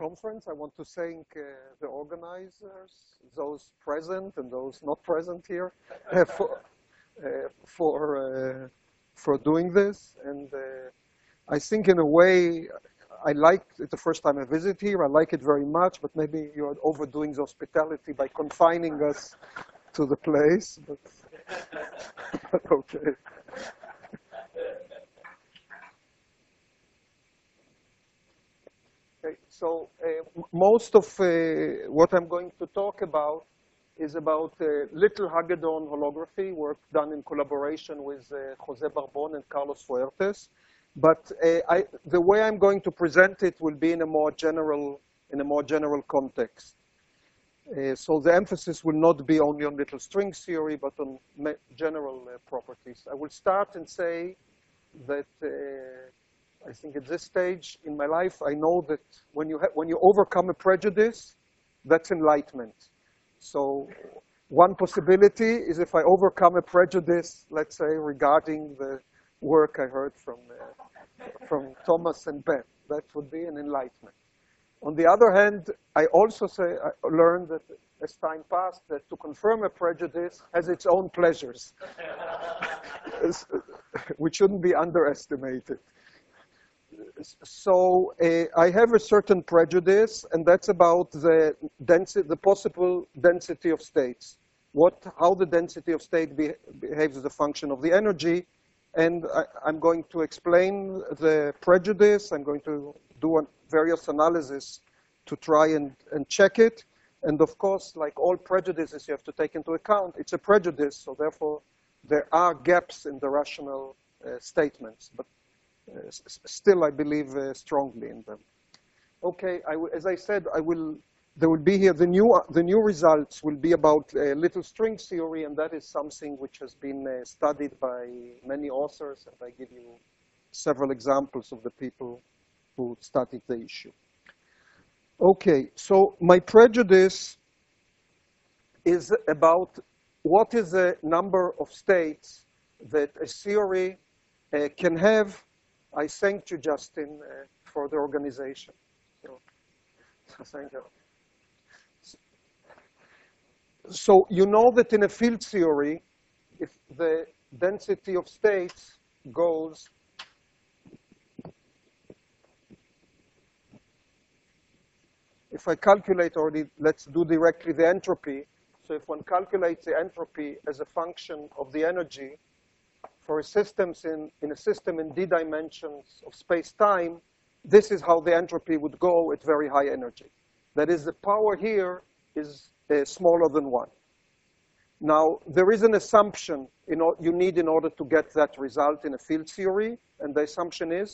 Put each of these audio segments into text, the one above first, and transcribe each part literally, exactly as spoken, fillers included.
conference. I want to thank uh, the organizers, those present and those not present here, uh, for uh, for uh, for doing this. And uh, I think, in a way, I like it the first time I visit here. I like it very much, but maybe you're overdoing the hospitality by confining us to the place. But, but okay. Okay, so uh, most of uh, what I'm going to talk about is about uh, little Hagedorn holography, work done in collaboration with uh, Jose Barbon and Carlos Fuertes. But uh, I, the way I'm going to present it will be in a more general, in a more general context. Uh, so the emphasis will not be only on little string theory, but on general uh, properties. I will start and say that. Uh, I think at this stage in my life, I know that when you, when you overcome a prejudice, that's enlightenment. So one possibility is if I overcome a prejudice, let's say, regarding the work I heard from, uh, from Thomas and Ben, that would be an enlightenment. On the other hand, I also say, I learned that as time passed, that to confirm a prejudice has its own pleasures, which shouldn't be underestimated. So uh, I have a certain prejudice, and that's about the density, the possible density of states. What, how the density of state be, behaves as a function of the energy, and I, I'm going to explain the prejudice. I'm going to do an, various analysis to try and, and check it. And of course, like all prejudices, you have to take into account it's a prejudice, so therefore there are gaps in the rational uh, statements. But Uh, still, I believe uh, strongly in them. Okay, I w as I said, I will. There will be here the new uh, the new results will be about uh, little string theory, and that is something which has been uh, studied by many authors, and I give you several examples of the people who studied the issue. Okay, so my prejudice is about what is the number of states that a theory uh, can have. I thanked you, Justin, uh, for the organization. So, so thank you. So you know that in a field theory, if the density of states goes if I calculate already, let's do directly the entropy. So if one calculates the entropy as a function of the energy, for a systems in, in a system in d dimensions of space-time, this is how the entropy would go at very high energy. That is, the power here is uh, smaller than one. Now, there is an assumption in you need in order to get that result in a field theory, and the assumption is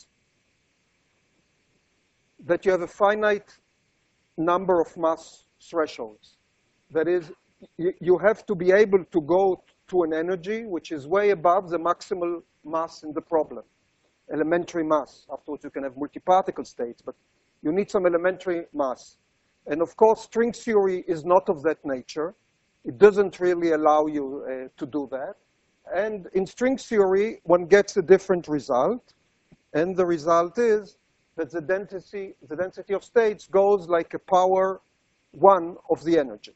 that you have a finite number of mass thresholds. That is, you, you have to be able to go to an energy which is way above the maximal mass in the problem, elementary mass. Afterwards, you can have multi-particle states, but you need some elementary mass. And of course, string theory is not of that nature. It doesn't really allow you uh, to do that. And in string theory, one gets a different result. And the result is that the density, the density of states goes like a power one of the energy.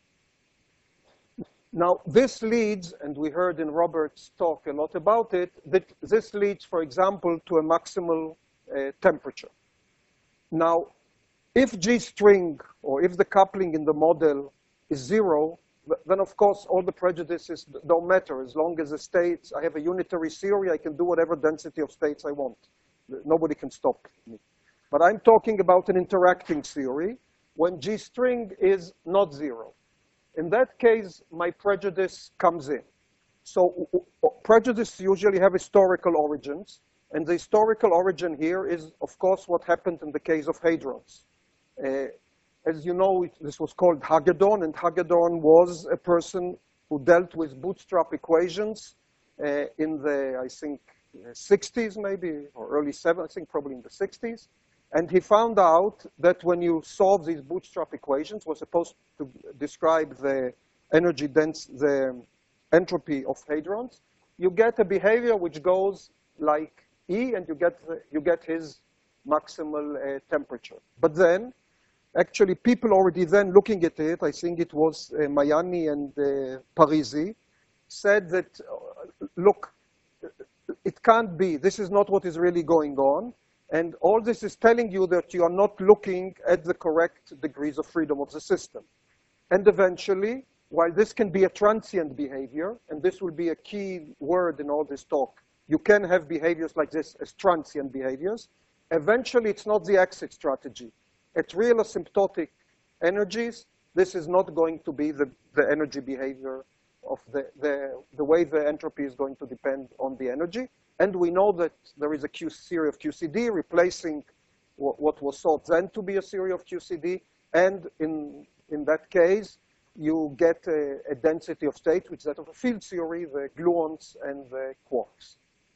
Now, this leads, and we heard in Robert's talk a lot about it, that this leads, for example, to a maximal uh, temperature. Now, if G string, or if the coupling in the model is zero, then of course all the prejudices don't matter. As long as the states, I have a unitary theory, I can do whatever density of states I want. Nobody can stop me. But I'm talking about an interacting theory when G string is not zero. In that case, my prejudice comes in. So prejudice usually have historical origins. And the historical origin here is, of course, what happened in the case of hadrons. Uh, as you know, it, this was called Hagedorn. And Hagedorn was a person who dealt with bootstrap equations uh, in the, I think, sixties maybe, or early seventies, I think probably in the sixties. And he found out that when you solve these bootstrap equations, was supposed to describe the energy dense, the entropy of hadrons, you get a behavior which goes like E, and you get, the, you get his maximal uh, temperature. But then actually people already then looking at it, I think it was uh, Mayani and uh, Parisi, said that, uh, look, it can't be. This is not what is really going on. And all this is telling you that you are not looking at the correct degrees of freedom of the system. And eventually, while this can be a transient behavior, and this will be a key word in all this talk, you can have behaviors like this as transient behaviors. Eventually, it's not the exit strategy. At real asymptotic energies, this is not going to be the, the energy behavior of the, the, the way the entropy is going to depend on the energy. And we know that there is a Q theory of Q C D replacing what, what was thought then to be a theory of Q C D. And in, in that case, you get a, a density of states, which is that of a field theory, the gluons and the quarks.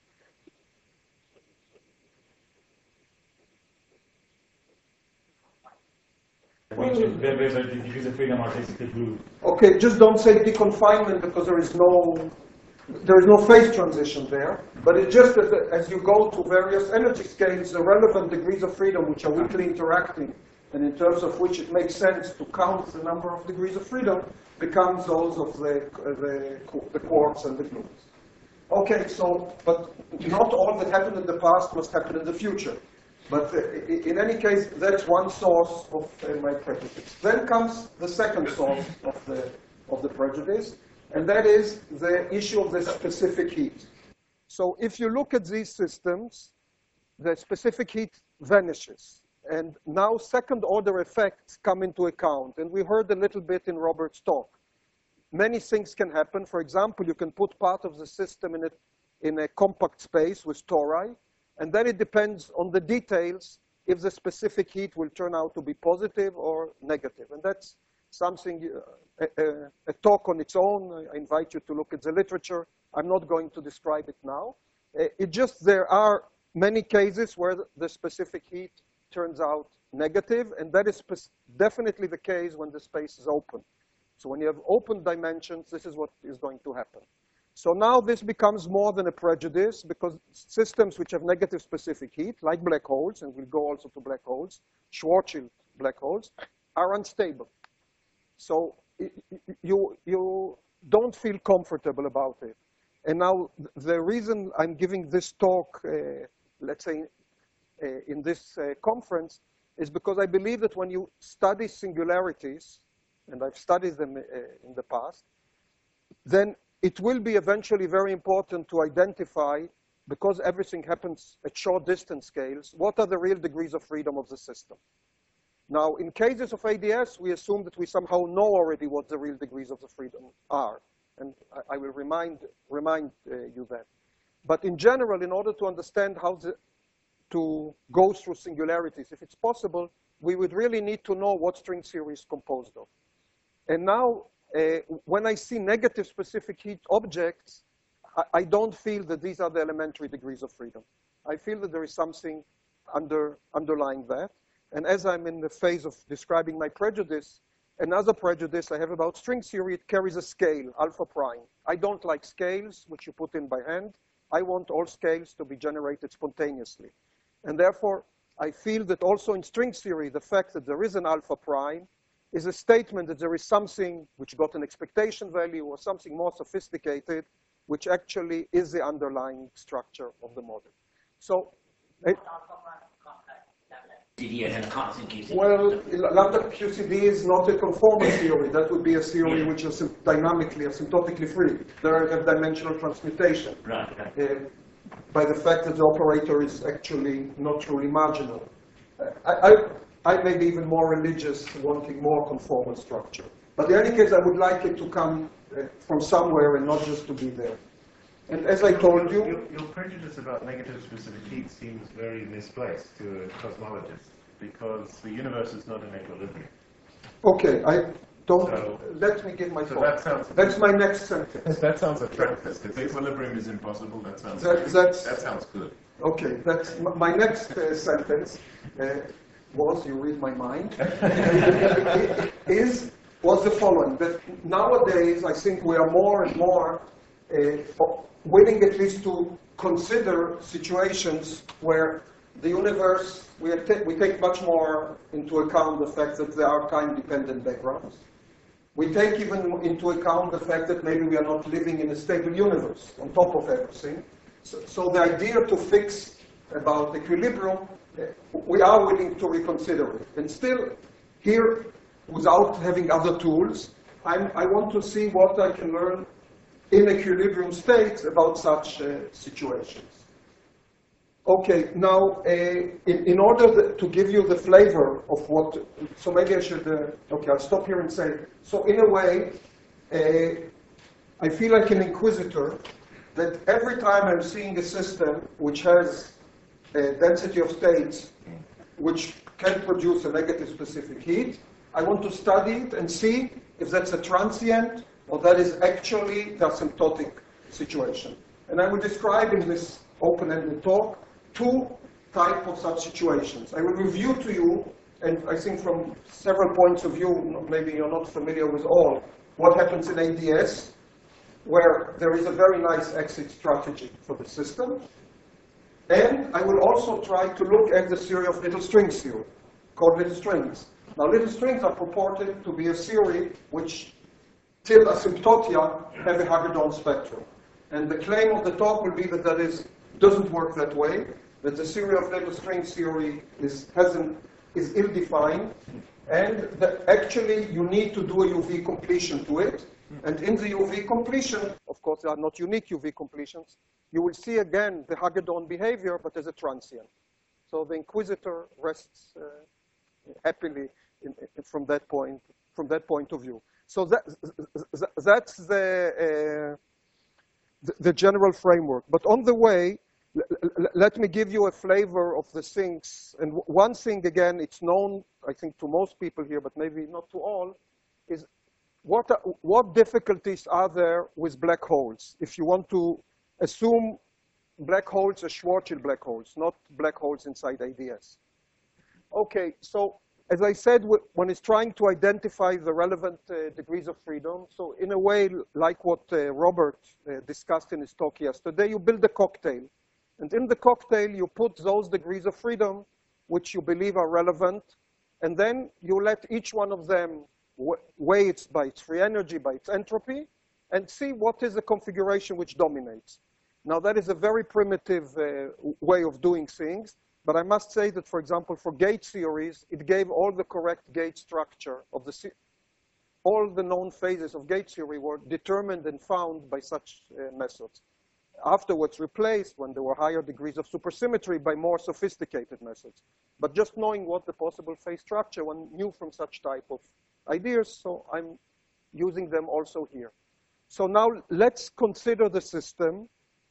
Which where the degrees of freedom are basically blue. Okay, just don't say deconfinement because there is no there is no phase transition there. But it's just that as you go to various energy scales, the relevant degrees of freedom, which are weakly interacting, and in terms of which it makes sense to count the number of degrees of freedom, becomes those of the uh, the, the quarks and the gluons. Okay, so but not all that happened in the past must happen in the future. But uh, in any case, that's one source of uh, my prejudice. Then comes the second source of the, of the prejudice, and that is the issue of the specific heat. So if you look at these systems, the specific heat vanishes. And now second-order effects come into account. And we heard a little bit in Robert's talk. Many things can happen. For example, you can put part of the system in a, in a compact space with tori. And then it depends on the details if the specific heat will turn out to be positive or negative. And that's something, uh, a, a, a talk on its own. I invite you to look at the literature. I'm not going to describe it now. Uh, it just, there are many cases where the specific heat turns out negative, and that is definitely the case when the space is open. So when you have open dimensions, this is what is going to happen. So now this becomes more than a prejudice because systems which have negative specific heat, like black holes, and we'll go also to black holes, Schwarzschild black holes, are unstable. So you, you don't feel comfortable about it. And now the reason I'm giving this talk, uh, let's say, uh, in this uh, conference, is because I believe that when you study singularities, and I've studied them uh, in the past, then it will be eventually very important to identify, because everything happens at short distance scales, what are the real degrees of freedom of the system. Now, in cases of A D S, we assume that we somehow know already what the real degrees of the freedom are. And I, I will remind, remind uh, you that. But in general, in order to understand how the, to go through singularities, if it's possible, we would really need to know what string theory is composed of. And now, Uh, when I see negative specific heat objects, I, I don't feel that these are the elementary degrees of freedom. I feel that there is something under, underlying that. And as I'm in the phase of describing my prejudice, another prejudice I have about string theory, it carries a scale, alpha prime. I don't like scales, which you put in by hand. I want all scales to be generated spontaneously. And therefore, I feel that also in string theory, the fact that there is an alpha prime is a statement that there is something which got an expectation value or something more sophisticated, which actually is the underlying structure of the model. So, it, well, lambda Q C D is not a conformal theory. That would be a theory which is dynamically, asymptotically free. There I have dimensional transmutation right, right. Uh, by the fact that the operator is actually not truly marginal. Uh, I, I, I may be even more religious, wanting more conformal structure. But in any case, I would like it to come uh, from somewhere and not just to be there. And as I told you... Your, your prejudice about negative specific heat seems very misplaced to a cosmologist, because the universe is not in equilibrium. Okay, I don't... So, let me give my so thought. that sounds... That's my next sentence. That sounds attractive. If equilibrium is impossible, that sounds that, that's, that sounds good. Okay, that's my next uh, sentence. Uh, was, you read my mind, is, was the following, that nowadays I think we are more and more uh, willing at least to consider situations where the universe, we, we take much more into account the fact that there are time-dependent backgrounds. We take even into account the fact that maybe we are not living in a stable universe on top of everything. So, so the idea to fix about equilibrium, we are willing to reconsider it. And still, here, without having other tools, I'm, I want to see what I can learn in equilibrium states about such uh, situations. Okay, now, uh, in, in order the, to give you the flavor of what, so maybe I should, uh, okay, I'll stop here and say, so in a way, uh, I feel like an inquisitor that every time I'm seeing a system which has a density of states which can produce a negative specific heat, I want to study it and see if that's a transient or that is actually the asymptotic situation. And I will describe in this open-ended talk two types of such situations. I will review to you, and I think from several points of view, maybe you're not familiar with all, what happens in A D S, where there is a very nice exit strategy for the system. And I will also try to look at the theory of little strings theory, called little strings. Now, little strings are purported to be a theory which, till asymptotia, have a Hagedorn spectrum. And the claim of the talk will be that that is, doesn't work that way, that the theory of little strings theory is, hasn't, is ill-defined, and that actually you need to do a U V completion to it. And in the U V completion, of course, there are not unique U V completions, you will see again the Hagedorn behavior, but as a transient. So the inquisitor rests uh, happily in, in, from that point, from that point of view. So that, that's the, uh, the, the general framework. But on the way, let me give you a flavor of the things. And one thing, again, it's known, I think, to most people here, but maybe not to all, is what, are, what difficulties are there with black holes? If you want to assume black holes as Schwarzschild black holes, not black holes inside A D S. Okay, so as I said, one is trying to identify the relevant uh, degrees of freedom. So in a way, like what uh, Robert uh, discussed in his talk yesterday, you build a cocktail. And in the cocktail, you put those degrees of freedom which you believe are relevant, and then you let each one of them weigh it by its free energy, by its entropy, and see what is the configuration which dominates. Now, that is a very primitive uh, way of doing things, but I must say that, for example, for gate theories, it gave all the correct gate structure of the, all the known phases of gate theory were determined and found by such uh, methods. Afterwards replaced, when there were higher degrees of supersymmetry, by more sophisticated methods. But just knowing what the possible phase structure, one knew from such type of ideas, so I'm using them also here. So now let's consider the system,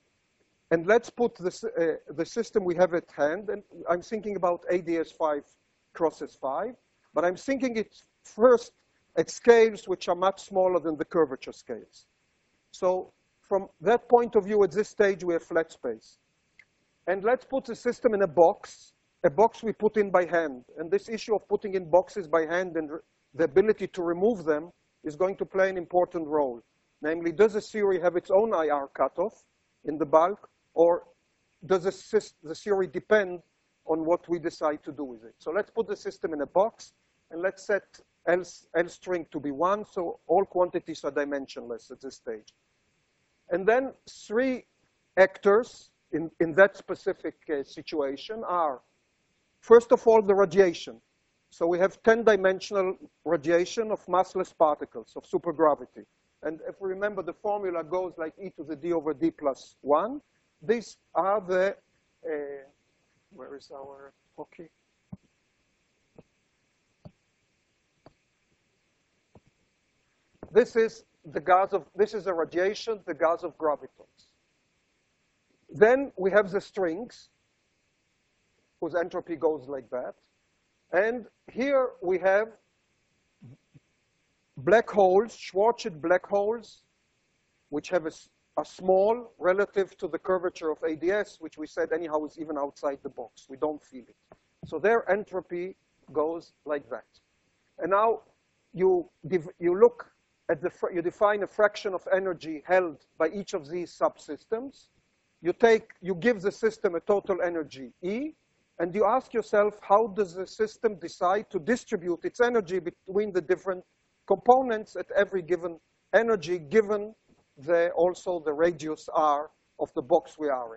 and let's put this, uh, the system we have at hand, and I'm thinking about A D S five cross S five, but I'm thinking it first at scales which are much smaller than the curvature scales. So from that point of view, at this stage, we have flat space. And let's put the system in a box, a box we put in by hand. And this issue of putting in boxes by hand and the ability to remove them is going to play an important role. Namely, does the theory have its own I R cutoff in the bulk, or does the, the theory depend on what we decide to do with it? So let's put the system in a box, and let's set L, L string to be one, so all quantities are dimensionless at this stage. And then three actors in, in that specific uh, situation are, first of all, the radiation. So we have ten-dimensional radiation of massless particles of supergravity. And if we remember, the formula goes like e to the d over d plus one. These are the, uh, where is our hockey? This is the gas of, this is a radiation, the gas of gravitons. Then we have the strings, whose entropy goes like that. And here we have black holes, Schwarzschild black holes, which have a, a small relative to the curvature of A D S, which we said anyhow is even outside the box. We don't feel it. So their entropy goes like that. And now you, you look at the, you define a fraction of energy held by each of these subsystems. You take, you give the system a total energy E, and you ask yourself, how does the system decide to distribute its energy between the different components at every given energy, given the, also the radius r of the box we are in?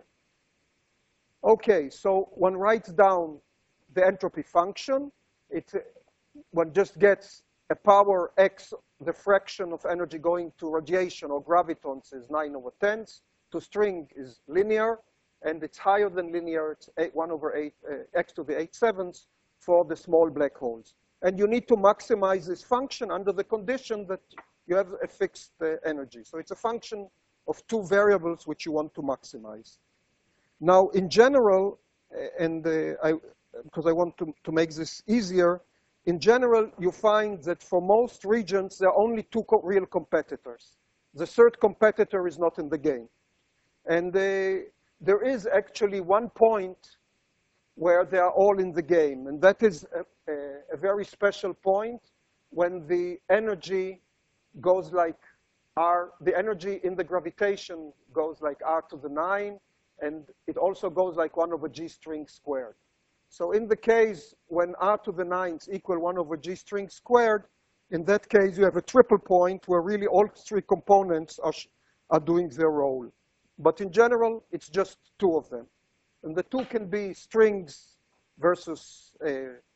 Okay, so one writes down the entropy function. It, one just gets a power x, the fraction of energy going to radiation or gravitons is nine over tenths. To string is linear, and it's higher than linear. It's eight, one over eight, uh, x to the eight sevenths for the small black holes. And you need to maximize this function under the condition that you have a fixed uh, energy. So it's a function of two variables which you want to maximize. Now, in general, uh, and uh, I, because I want to, to make this easier, in general, you find that for most regions, there are only two co real competitors. The third competitor is not in the game. And uh, there is actually one point where they are all in the game. And that is a, a, a very special point when the energy goes like R, the energy in the gravitation goes like R to the nine, and it also goes like one over G string squared. So in the case when R to the nines equal one over G string squared, in that case you have a triple point where really all three components are, are doing their role. But in general, it's just two of them. And the two can be strings versus uh,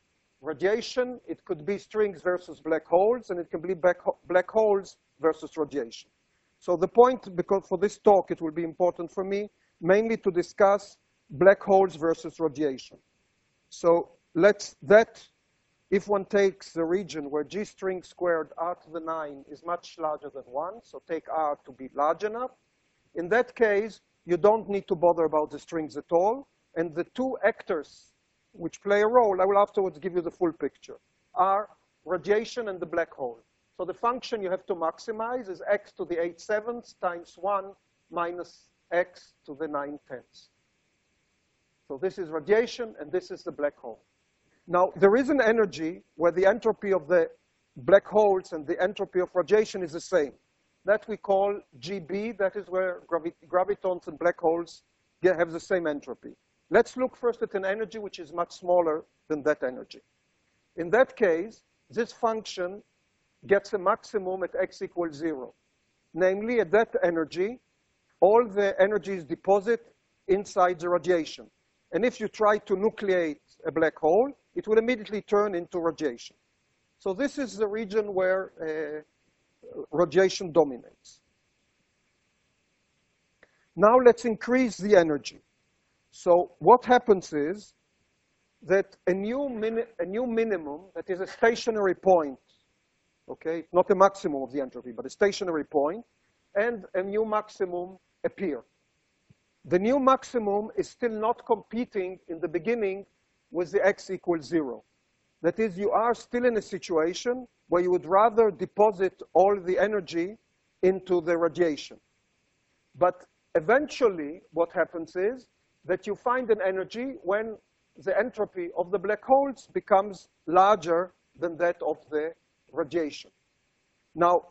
radiation. It could be strings versus black holes, and it can be black, black holes versus radiation. So the point, because for this talk, it will be important for me, mainly to discuss black holes versus radiation. So let's, that, if one takes the region where G string squared R to the nine is much larger than one, so take R to be large enough, in that case, you don't need to bother about the strings at all. And the two actors which play a role, I will afterwards give you the full picture, are radiation and the black hole. So the function you have to maximize is x to the eight sevenths times one minus x to the nine tenths. So this is radiation, and this is the black hole. Now, there is an energy where the entropy of the black holes and the entropy of radiation is the same. That we call G B. That is where gravi gravitons and black holes get, have the same entropy. Let's look first at an energy which is much smaller than that energy. In that case, this function gets a maximum at x equals zero. Namely, at that energy, all the energy is deposited inside the radiation. And if you try to nucleate a black hole, it will immediately turn into radiation. So this is the region where uh, radiation dominates. Now let's increase the energy. So what happens is that a new, mini a new minimum, that is a stationary point, okay, not a maximum of the entropy, but a stationary point, and a new maximum appear. The new maximum is still not competing in the beginning with the x equals zero. That is, you are still in a situation where you would rather deposit all the energy into the radiation. But eventually, what happens is that you find an energy when the entropy of the black holes becomes larger than that of the radiation. Now,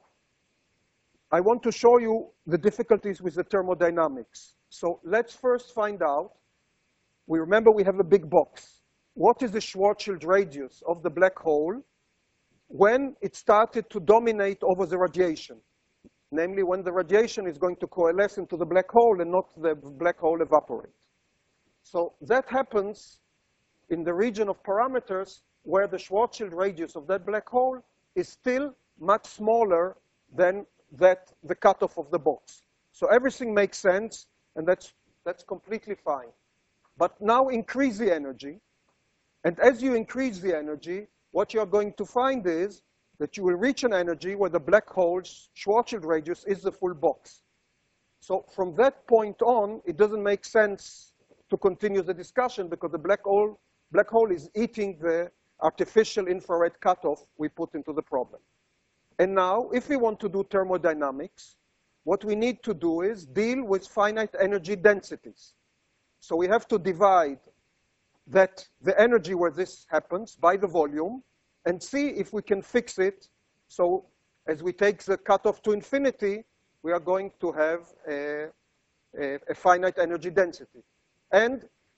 I want to show you the difficulties with the thermodynamics. So let's first find out, we remember we have a big box. What is the Schwarzschild radius of the black hole when it started to dominate over the radiation? Namely, when the radiation is going to coalesce into the black hole and not the black hole evaporate. So that happens in the region of parameters where the Schwarzschild radius of that black hole is still much smaller than that, the cutoff of the box. So everything makes sense, and that's, that's completely fine. But now increase the energy. And as you increase the energy, what you're going to find is that you will reach an energy where the black hole's Schwarzschild radius is the full box. So from that point on, it doesn't make sense to continue the discussion because the black hole, black hole is eating the artificial infrared cutoff we put into the problem. And now, if we want to do thermodynamics, what we need to do is deal with finite energy densities. So we have to divide that the energy where this happens by the volume and see if we can fix it. So as we take the cutoff to infinity, we are going to have a, a, a finite energy density. And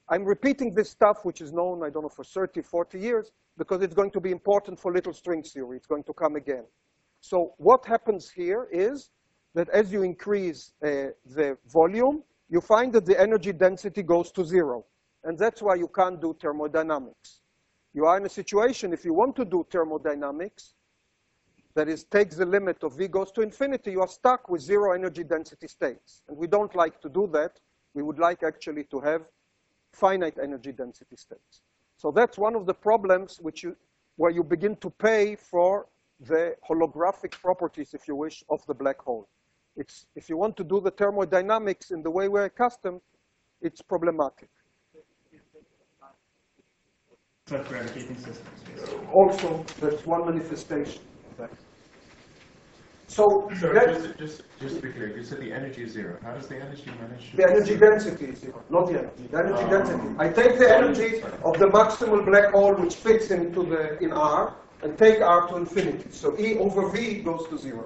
I'm repeating this stuff, which is known, I don't know, for thirty, forty years, because it's going to be important for little string theory. It's going to come again. So what happens here is that as you increase uh, the volume, you find that the energy density goes to zero. And that's why you can't do thermodynamics. You are in a situation, if you want to do thermodynamics, that is, takes the limit of V goes to infinity, you are stuck with zero energy density states. And we don't like to do that. We would like actually to have finite energy density states. So that's one of the problems which you, where you begin to pay for the holographic properties, if you wish, of the black hole. It's, if you want to do the thermodynamics in the way we're accustomed, it's problematic. Self-gravitating systems. Also, that's one manifestation. So, So that, just, just, just to be clear, you said the energy is zero. How does the energy manage to... the energy density is zero, not the energy. The energy Oh. density. I take the energy of the maximal black hole which fits into the in R and take R to infinity. So E over V goes to zero.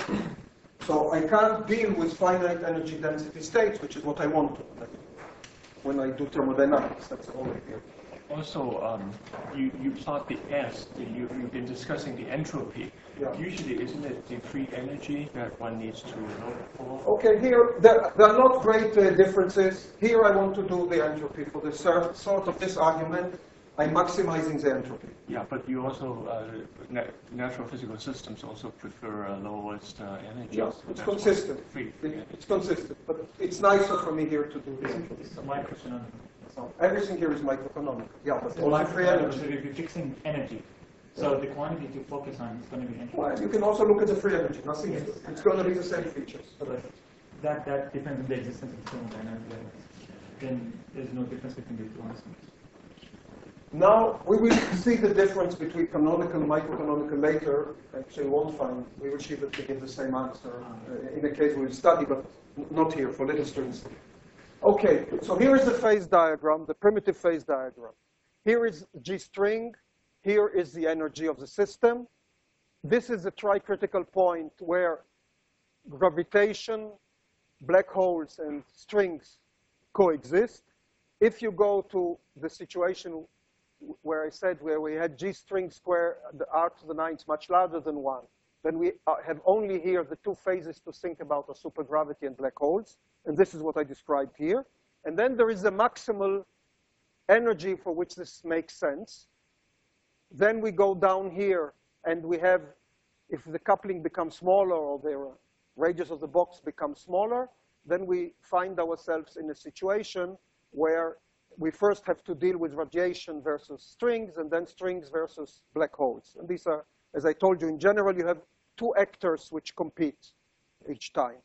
So I can't deal with finite energy density states, which is what I want to when I do thermodynamics. That's the whole idea. Also, um, you, you plot the S, the, you, you've been discussing the entropy. Yeah. Usually, isn't it the free energy that one needs to look for? Okay, here, there, there are not great uh, differences. Here I want to do the entropy for the ser- sort of this argument. I'm maximizing the entropy. Yeah, but you also, uh, na natural physical systems also prefer uh, lowest uh, energy. Yes, so it's that's why consistent. Free. It, it's consistent, but it's nicer for me here to do the entropy. It's a microeconomic. So everything here is microeconomic. Yeah, but It's also free energy. So if you're fixing energy, so the quantity to focus on is going to be entropy. Well, you can also look at the free energy. Nothing is, it's going to be the same features. But that, that depends on the existence of thermodynamic levels. Then there's no difference between the two answers. Now, we will see the difference between canonical and microcanonical later. Actually, we won't find, we will see that they give the same answer uh, in a case we'll study, but not here for little strings. Okay, so here is the phase diagram, the primitive phase diagram. Here is G string. Here is the energy of the system. This is the tri-critical point where gravitation, black holes, and strings coexist. If you go to the situation where I said where we had G string square, the R to the ninth much larger than one, then we have only here the two phases to think about are supergravity and black holes. And this is what I described here. And then there is a maximal energy for which this makes sense. Then we go down here, and we have, if the coupling becomes smaller or the radius of the box becomes smaller, then we find ourselves in a situation where we first have to deal with radiation versus strings, and then strings versus black holes. And these are, as I told you, in general, you have two actors which compete each time,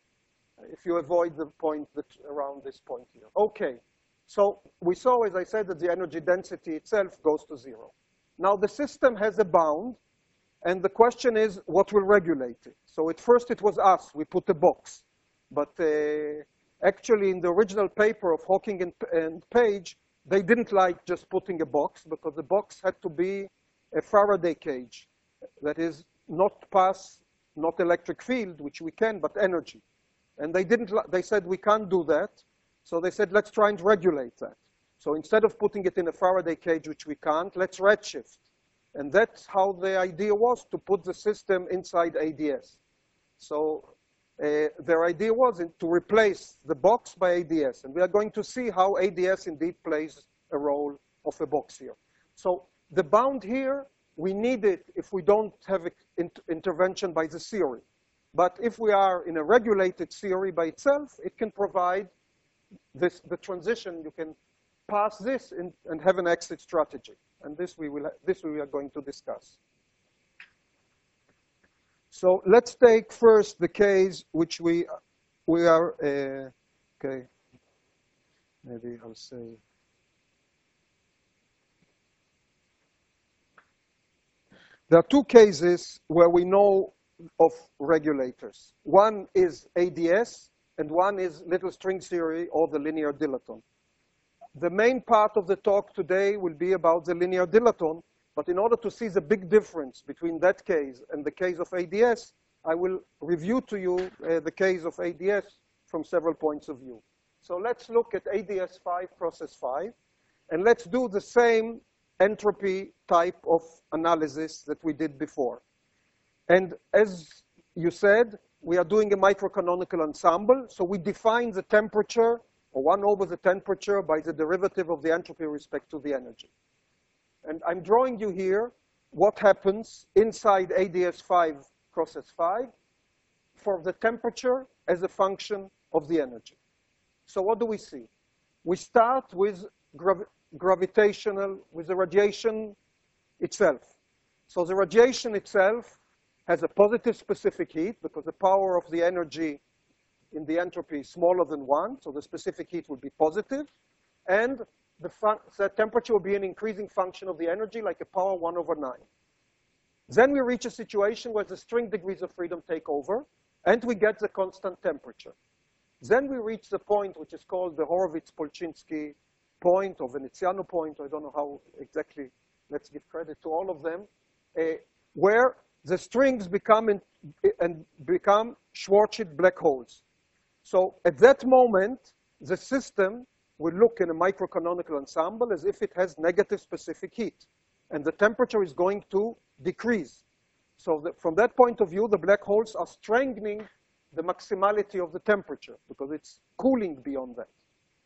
if you avoid the point that around this point here. Okay, so we saw, as I said, that the energy density itself goes to zero. Now, the system has a bound, and the question is, what will regulate it? So at first, it was us. We put a box. But uh, actually, in the original paper of Hawking and, and Page, they didn't like just putting a box, because the box had to be a Faraday cage. That is, not pass, not electric field, which we can, but energy. And they didn't. They said, we can't do that. So they said, let's try and regulate that. So instead of putting it in a Faraday cage, which we can't, let's redshift. And that's how the idea was, to put the system inside A D S. So uh, their idea was in, to replace the box by A D S. And we are going to see how A D S indeed plays a role of a box here. So the bound here, we need it if we don't have in intervention by the theory. But if we are in a regulated theory by itself, it can provide this, the transition. You can pass this in, and have an exit strategy. And this we, will, this we are going to discuss. So let's take first the case which we, we are, uh, okay, maybe I'll say. There are two cases where we know of regulators. One is A D S, and one is little string theory or the linear dilaton. The main part of the talk today will be about the linear dilaton, but in order to see the big difference between that case and the case of A D S, I will review to you uh, the case of A D S from several points of view. So let's look at A D S five, process five, and let's do the same entropy type of analysis that we did before. And as you said, we are doing a microcanonical ensemble, so we define the temperature, or one over the temperature, by the derivative of the entropy with respect to the energy. And I'm drawing you here what happens inside A D S five, process five, for the temperature as a function of the energy. So what do we see? We start with grav gravitational, with the radiation itself. So the radiation itself has a positive specific heat because the power of the energy in the entropy is smaller than one, so the specific heat will be positive, and the, the temperature will be an increasing function of the energy, like a power one over nine. Then we reach a situation where the string degrees of freedom take over, and we get the constant temperature. Then we reach the point which is called the Horowitz-Polchinski point, or Veneziano point, I don't know how exactly, let's give credit to all of them, uh, where the strings become, in, and become Schwarzschild black holes. So at that moment, the system will look in a microcanonical ensemble as if it has negative specific heat. And the temperature is going to decrease. So that from that point of view, the black holes are strengthening the maximality of the temperature because it's cooling beyond that.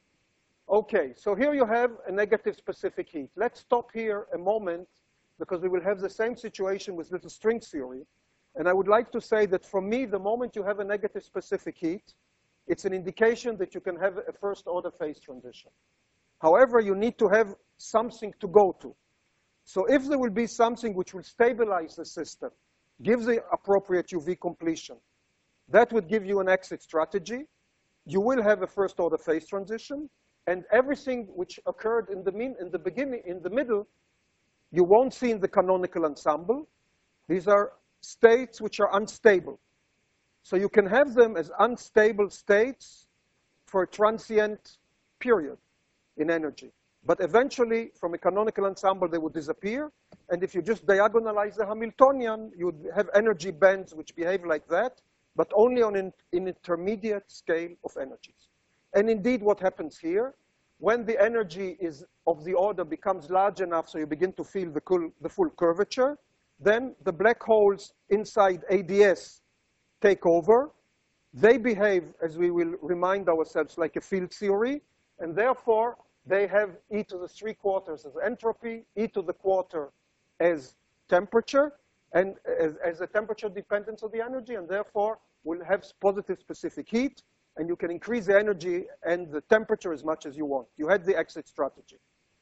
Okay, so here you have a negative specific heat. Let's stop here a moment because we will have the same situation with little string theory. And I would like to say that for me, the moment you have a negative specific heat, it's an indication that you can have a first order phase transition. However, you need to have something to go to. So if there will be something which will stabilize the system, give the appropriate U V completion, that would give you an exit strategy. You will have a first order phase transition, and everything which occurred in the mean, in the beginning, in the middle, you won't see in the canonical ensemble. These are states which are unstable. So you can have them as unstable states for a transient period in energy. But eventually, from a canonical ensemble, they would disappear. And if you just diagonalize the Hamiltonian, you would have energy bands which behave like that, but only on an, an intermediate scale of energies. And indeed, what happens here, when the energy is of the order becomes large enough so you begin to feel the, cool, the full curvature, then the black holes inside A D S take over. They behave, as we will remind ourselves, like a field theory, and therefore they have e to the three quarters as entropy, e to the quarter as temperature, and as, as a temperature dependence of the energy, and therefore will have positive specific heat, and you can increase the energy and the temperature as much as you want. You had the exit strategy.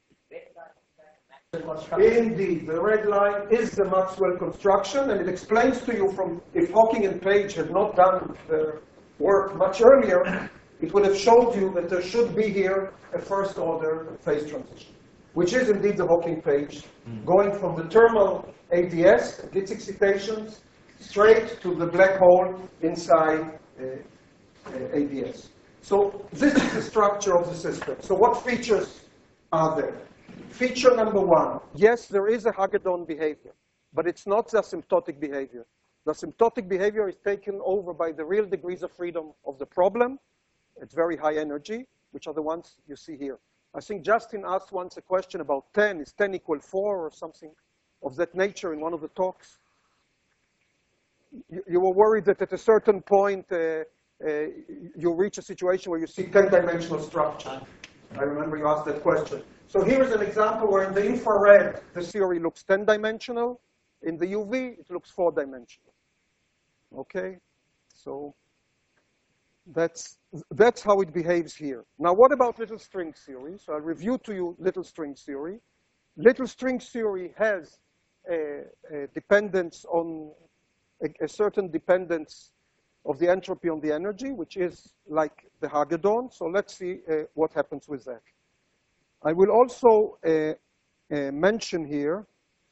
Indeed, the red line is the Maxwell construction, and it explains to you from, if Hawking and Page had not done their work much earlier, it would have showed you that there should be here a first order phase transition, which is indeed the Hawking Page, mm. going from the thermal A D S, its excitations, straight to the black hole inside uh, uh, A D S. So this is the structure of the system. So what features are there? Feature number one, yes, there is a Hagedorn behavior, but it's not the asymptotic behavior. The asymptotic behavior is taken over by the real degrees of freedom of the problem at very high energy, which are the ones you see here. I think Justin asked once a question about ten. Is ten equal four or something of that nature in one of the talks? You, you were worried that at a certain point uh, uh, you reach a situation where you see ten-dimensional structure. I remember you asked that question. So here's an example where in the infrared, the theory looks ten-dimensional. In the U V, it looks four-dimensional. Okay? So that's, that's how it behaves here. Now, what about little string theory? So I'll review to you little string theory. Little string theory has a, a dependence on, a, a certain dependence of the entropy on the energy, which is like the Hagedorn. So let's see uh, what happens with that. I will also uh, uh, mention here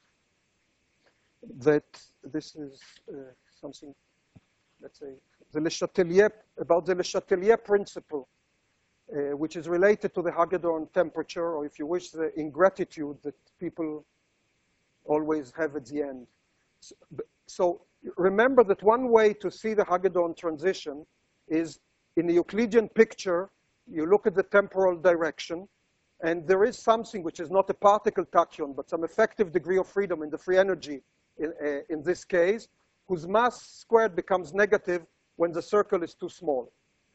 that this is uh, something, let's say, the Le Chatelier, about the Le Chatelier principle, uh, which is related to the Hagedorn temperature, or if you wish, the ingratitude that people always have at the end. So, so remember that one way to see the Hagedorn transition is in the Euclidean picture, you look at the temporal direction, and there is something which is not a particle tachyon, but some effective degree of freedom in the free energy in, uh, in this case, whose mass squared becomes negative when the circle is too small.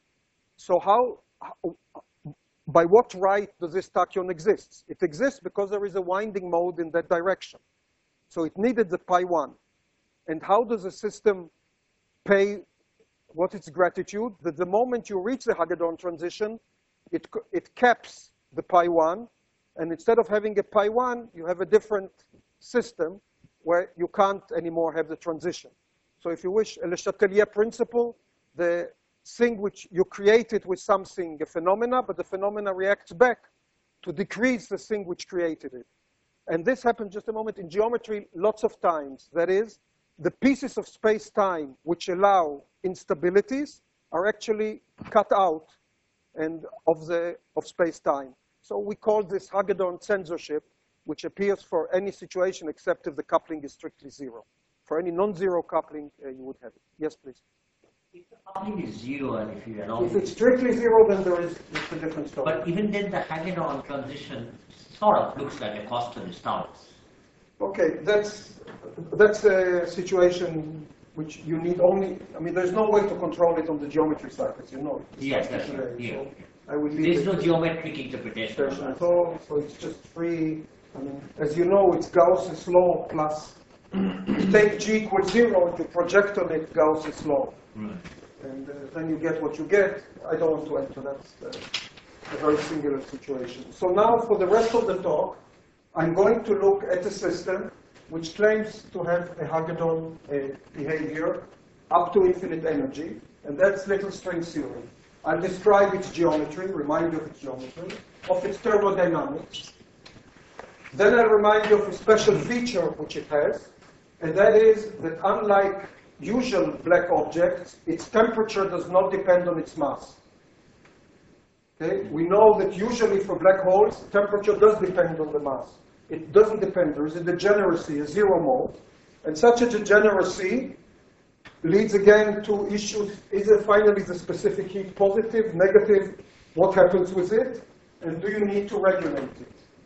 So how, how by what right does this tachyon exist? It exists because there is a winding mode in that direction. So it needed the pi one. And how does the system pay what its gratitude? That the moment you reach the Hagedorn transition, it, it caps the pi one. And instead of having a pi one, you have a different system where you can't anymore have the transition. So if you wish, a Le Chatelier principle, the thing which you create it with something, a phenomena, but the phenomena reacts back to decrease the thing which created it. And this happens just a moment in geometry lots of times. That is, the pieces of space-time which allow instabilities are actually cut out and of, the, of space-time. So we call this Hagedorn censorship, which appears for any situation except if the coupling is strictly zero. For any non-zero coupling, uh, you would have it. Yes, please. If the coupling is zero and if you allow... If it's strictly zero, then there is it's a different story. But even then, the Hagedorn transition sort of looks like a constant distance. Okay, that's, that's a situation which you need only... I mean, there's no way to control it on the geometry side, as you know. It's Yes, that's right. so Yeah. I would leave There's it no geometric interpretation of at that. all, so it's just free. I mean, as you know, it's Gauss's law plus... you take G equals zero and you project on it Gauss's law. Right. And uh, then you get what you get. I don't want to enter that. That's uh, a very singular situation. So now for the rest of the talk, I'm going to look at a system which claims to have a Hagedorn uh, behavior up to infinite energy, and that's little string theory. I'll describe its geometry, remind you of its geometry, of its thermodynamics. Then I'll remind you of a special feature which it has, and that is that unlike usual black objects, its temperature does not depend on its mass. Okay? We know that usually for black holes, temperature does depend on the mass. It doesn't depend. There is a degeneracy, a zero mode. And such a degeneracy leads again to issues. Is it finally the specific heat positive, negative? What happens with it? And do you need to regulate it?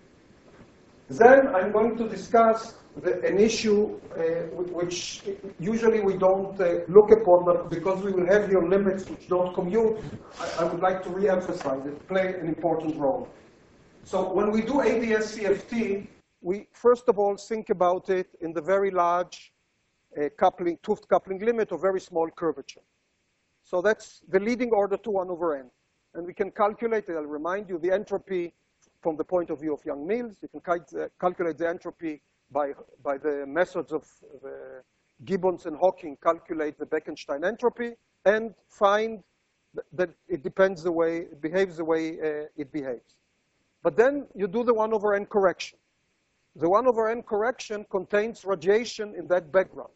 Then I'm going to discuss the, an issue uh, which usually we don't uh, look upon, but because we will have your limits which don't commute, I, I would like to re-emphasize it, play an important role. So when we do A D S C F T, we first of all think about it in the very large uh, coupling, toothed coupling limit of very small curvature. So that's the leading order to one over n. And we can calculate it, I'll remind you, the entropy from the point of view of Young-Mills. You can cal calculate the entropy by, by the methods of the Gibbons and Hawking, calculate the Bekenstein entropy, and find that it depends the way, it behaves the way uh, it behaves. But then you do the one over n correction. The one over n correction contains radiation in that background.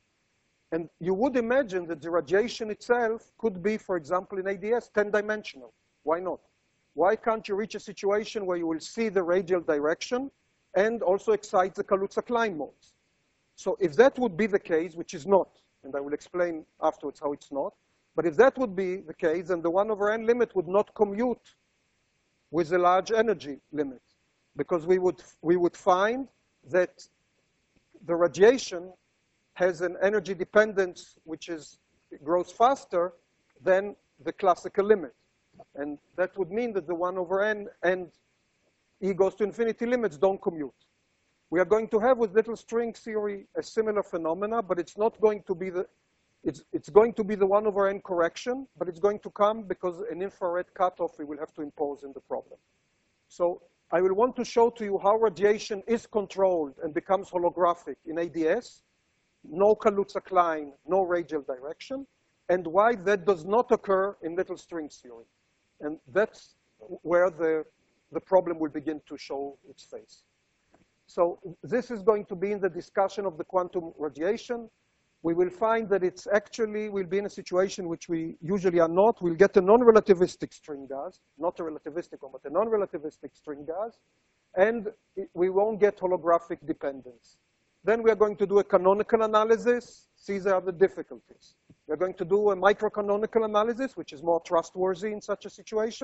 And you would imagine that the radiation itself could be, for example, in A D S, ten-dimensional. Why not? Why can't you reach a situation where you will see the radial direction and also excite the Kaluza-Klein modes? So if that would be the case, which is not, and I will explain afterwards how it's not, but if that would be the case, then the one over n limit would not commute with the large energy limit, because we would, we would find that the radiation has an energy dependence which is, grows faster than the classical limit. And that would mean that the one over n and E goes to infinity limits don't commute. We are going to have with little string theory a similar phenomena, but it's not going to be the, it's, it's going to be the one over n correction, but it's going to come because an infrared cutoff we will have to impose in the problem. So I will want to show to you how radiation is controlled and becomes holographic in A D S, no Kaluza-Klein, no radial direction, and why that does not occur in little string theory. And that's where the, the problem will begin to show its face. So this is going to be in the discussion of the quantum radiation. We will find that it's actually, we'll be in a situation which we usually are not. We'll get a non-relativistic string gas, not a relativistic one, but a non-relativistic string gas, and we won't get holographic dependence. Then we are going to do a canonical analysis. These are the difficulties. We're going to do a microcanonical analysis, which is more trustworthy in such a situation.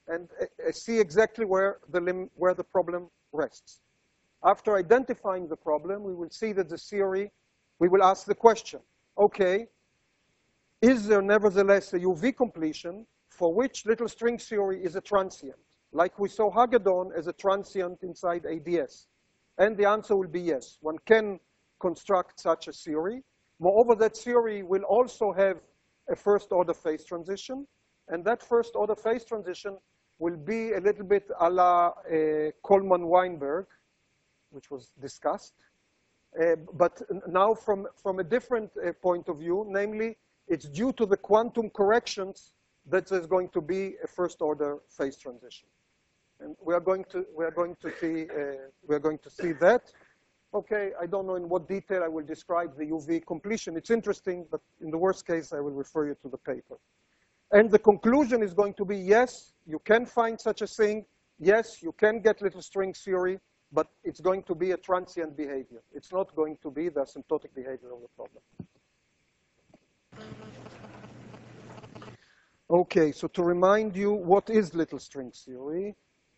and uh, see exactly where the, lim where the problem rests. After identifying the problem, we will see that the theory, we will ask the question, okay, is there nevertheless a U V completion for which little string theory is a transient, like we saw Hagedorn as a transient inside A D S? And the answer will be yes. One can construct such a theory. Moreover, that theory will also have a first-order phase transition, and that first-order phase transition will be a little bit a la uh, Coleman-Weinberg, which was discussed. Uh, but now from, from a different uh, point of view, namely, it's due to the quantum corrections that there's going to be a first-order phase transition. And we are going to, we are going to see, uh, we are going to see that. Okay, I don't know in what detail I will describe the U V completion. It's interesting, but in the worst case, I will refer you to the paper. And the conclusion is going to be, yes, you can find such a thing. Yes, you can get little string theory, but it's going to be a transient behavior. It's not going to be the asymptotic behavior of the problem. Okay, so to remind you, what is little string theory?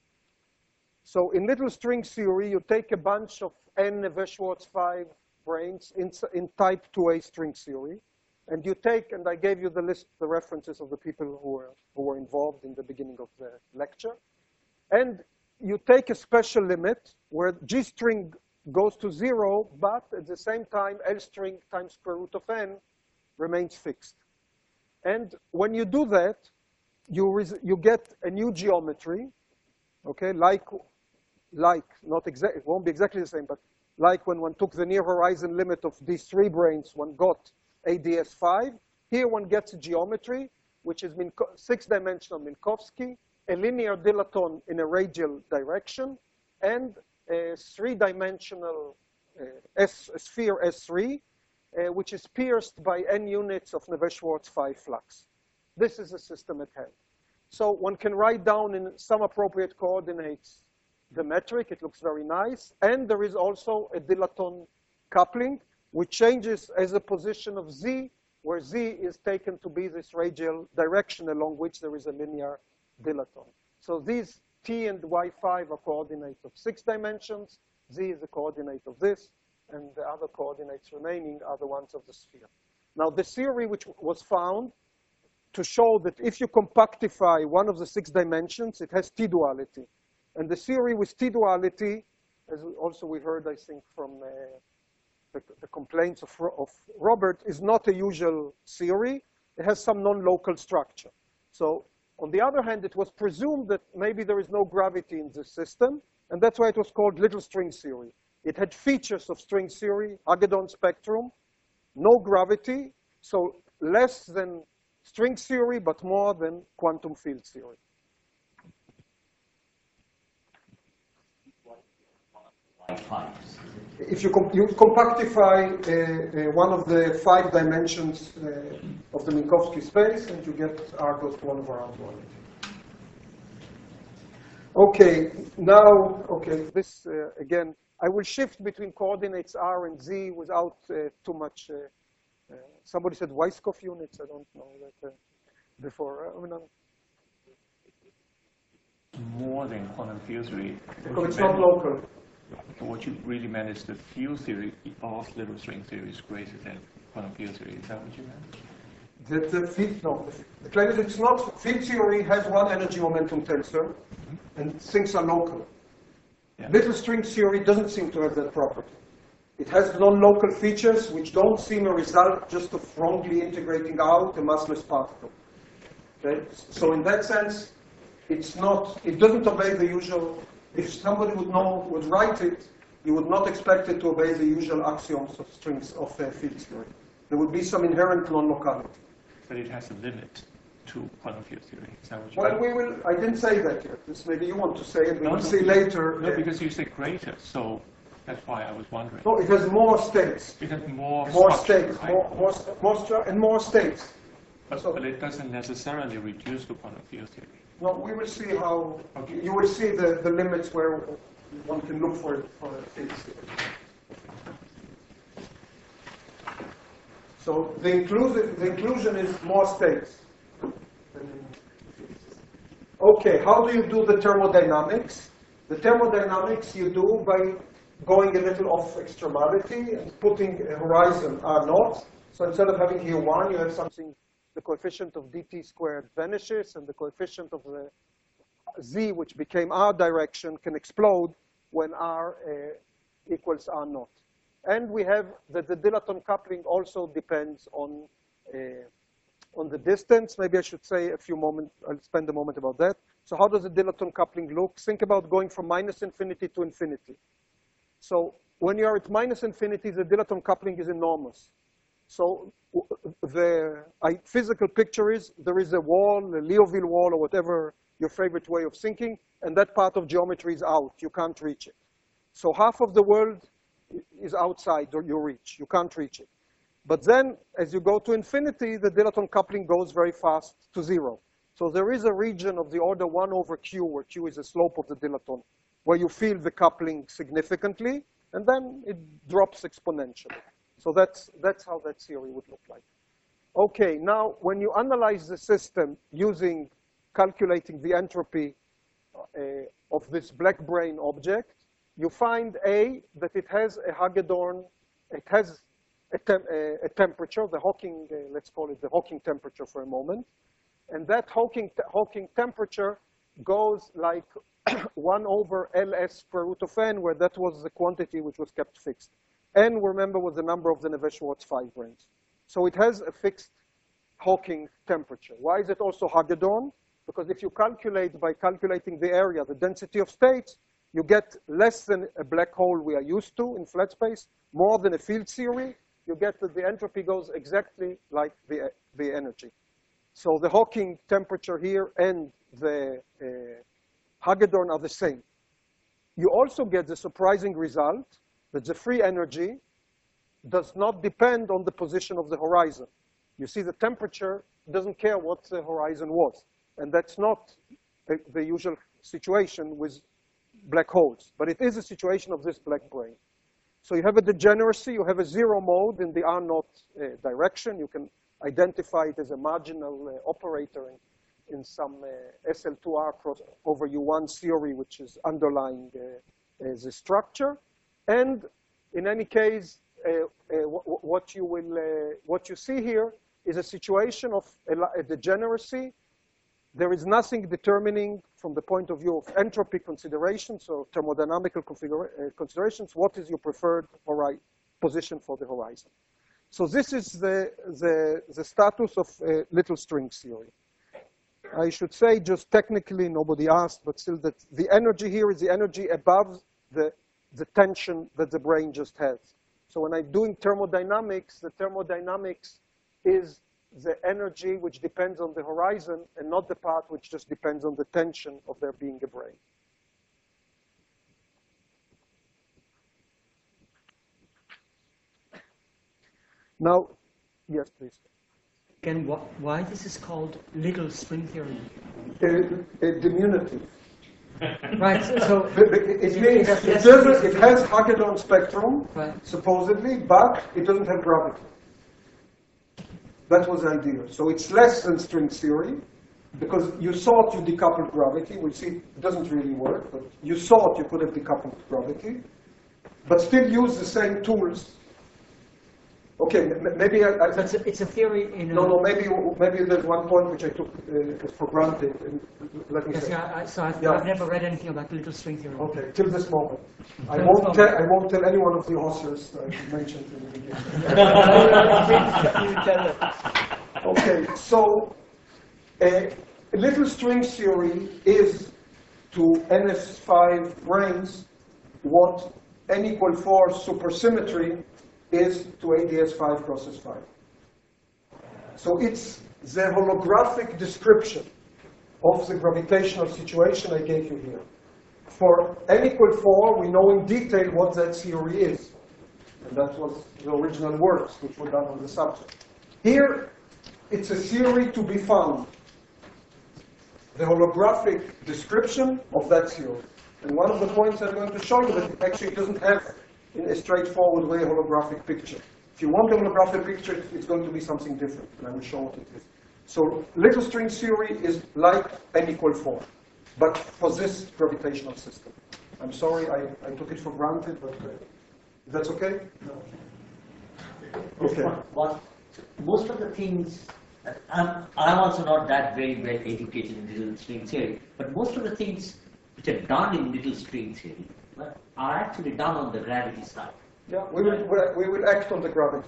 So in little string theory, you take a bunch of n Navier-Schwarz five branes in, in type two A string theory, and you take, and I gave you the list, the references of the people who were, who were involved in the beginning of the lecture, and you take a special limit where G string goes to zero, but at the same time, L string times square root of n remains fixed. And when you do that, you, you get a new geometry, okay, like, like not exactly, it won't be exactly the same, but like when one took the near horizon limit of these three branes, one got A D S five. Here one gets a geometry, which is six-dimensional Minkowski, a linear dilaton in a radial direction, and a three-dimensional uh, S, a sphere S three, uh, which is pierced by n units of Navier-Schwarz five flux. This is the system at hand. So one can write down in some appropriate coordinates the metric. It looks very nice. And there is also a dilaton coupling, which changes as a position of z, where z is taken to be this radial direction along which there is a linear dilaton. So these t and y five are coordinates of six dimensions. Z is the coordinate of this, and the other coordinates remaining are the ones of the sphere. Now, the theory which was found to show that if you compactify one of the six dimensions, it has t-duality. And the theory with t-duality, as also we heard, I think, from uh, the, the complaints of, of Robert, is not a usual theory. It has some non-local structure. So on the other hand, it was presumed that maybe there is no gravity in this system, and that's why it was called little string theory. It had features of string theory, Hagedorn spectrum, no gravity, so less than string theory, but more than quantum field theory. If you, comp you compactify uh, uh, one of the five dimensions uh, of the Minkowski space, and you get R goes to one over R one. Okay, now, okay, this, uh, again, I will shift between coordinates R and Z without uh, too much, uh, uh, somebody said Weisskopf units, I don't know that uh, before. Uh, no. More than quantum field theory. Because it's not local. What you really meant is the field theory of little string theory is greater than quantum field theory. Is that what you meant? That the field, no, the claim is it's not, field theory has one energy momentum tensor, mm-hmm. and things are local. Yeah. Little string theory doesn't seem to have that property. It has non-local features which don't seem a result just of wrongly integrating out a massless particle. Okay? So in that sense, it's not, it doesn't obey the usual, if somebody would know, would write it, you would not expect it to obey the usual axioms of strings of uh, field theory. There would be some inherent non-locality. But it has a limit to quantum field theory. Is that what you Well, mean? we will, I didn't say that yet. This maybe you want to say it, we No, will no, see later. No, because you say greater, so that's why I was wondering. No, it has more states. It has more More structure, states, right? more, more, more stru- and more states. But, So- but it doesn't necessarily reduce to quantum field theory. No, we will see how, you will see the, the limits where one can look for, for field theory. So the inclusion, the inclusion is more states. Okay. Okay, how do you do the thermodynamics? The thermodynamics you do by going a little off extremality and putting a horizon R naught. So instead of having here one, you have something, the coefficient of dt squared vanishes, and the coefficient of the z, which became R direction, can explode when R uh, equals R naught. And we have that the dilaton coupling also depends on, uh, on the distance. Maybe I should say a few moments, I'll spend a moment about that. So how does the dilaton coupling look? Think about going from minus infinity to infinity. So when you are at minus infinity, the dilaton coupling is enormous. So the I, physical picture is there is a wall, a Liouville wall, or whatever your favorite way of thinking, and that part of geometry is out. You can't reach it. So half of the world is outside your reach. You can't reach it. But then, as you go to infinity, the dilaton coupling goes very fast to zero. So there is a region of the order one over q, where q is the slope of the dilaton, where you feel the coupling significantly, and then it drops exponentially. So that's, that's how that theory would look like. Okay, now when you analyze the system using calculating the entropy uh, of this black brain object, you find A, that it has a Hagedorn, it has a, tem a, a temperature, the Hawking, uh, let's call it the Hawking temperature for a moment. And that Hawking, te Hawking temperature goes like one over Ls square root of n, where that was the quantity which was kept fixed. N, remember, was the number of the Navier-Schwarz five brains. So it has a fixed Hawking temperature. Why is it also Hagedorn? Because if you calculate by calculating the area, the density of states, you get less than a black hole we are used to in flat space, more than a field theory. You get that the entropy goes exactly like the, the energy. So the Hawking temperature here and the uh, Hagedorn are the same. You also get the surprising result that the free energy does not depend on the position of the horizon. You see, the temperature doesn't care what the horizon was. And that's not the, the usual situation with black holes. But it is a situation of this black brain. So you have a degeneracy. You have a zero mode in the R naught uh, direction. You can identify it as a marginal uh, operator in, in some uh, S L two R cross over U one theory, which is underlying uh, uh, the structure. And in any case, uh, uh, what you will, uh, what you see here is a situation of a, a degeneracy. There is nothing determining from the point of view of entropy considerations or thermodynamical configura uh, considerations what is your preferred position for the horizon. So this is the, the, the status of uh, little string theory. I should say just technically, nobody asked, but still that the energy here is the energy above the, the tension that the brain just has. So when I'm doing thermodynamics, the thermodynamics is the energy which depends on the horizon and not the part which just depends on the tension of there being a brain. Now, yes, please. Again, wh why this is called little string theory? A, a diminutive. Right, so... It, it, means it, does, it has Hagedorn spectrum, right, supposedly, but it doesn't have gravity. That was the idea. So it's less than string theory, because you thought you decoupled gravity. We'll see it doesn't really work, but you thought you could have decoupled gravity, but still use the same tools. Okay, maybe I... I so it's, a, it's a theory in... No, no, maybe maybe there's one point which I took uh, for granted. And let me yes, say. yeah, I, so I've, Yeah. I've never read anything about little string theory. Okay, till this moment. I Till won't, this tell, moment. I won't tell any one of the authors that I mentioned in the beginning. You tell them. Okay, so uh, little string theory is to N S five brains what n equal four supersymmetry is to A D S five cross S five. So it's the holographic description of the gravitational situation I gave you here. For n equal four, we know in detail what that theory is. And that was the original works which were done on the subject. Here, it's a theory to be found. The holographic description of that theory. And one of the points I'm going to show you that it actually doesn't have, in a straightforward way, a holographic picture. If you want a holographic picture, it's going to be something different, and I will show what it is. So little string theory is like n equal four. but for this gravitational system. I'm sorry, I, I took it for granted, but uh, that's okay? No. Okay. What, what, most of the things, I'm, I'm also not that very well educated in little string theory, but most of the things which are done in little string theory are actually done on the gravity side. Yeah, we will, we will act on the gravity.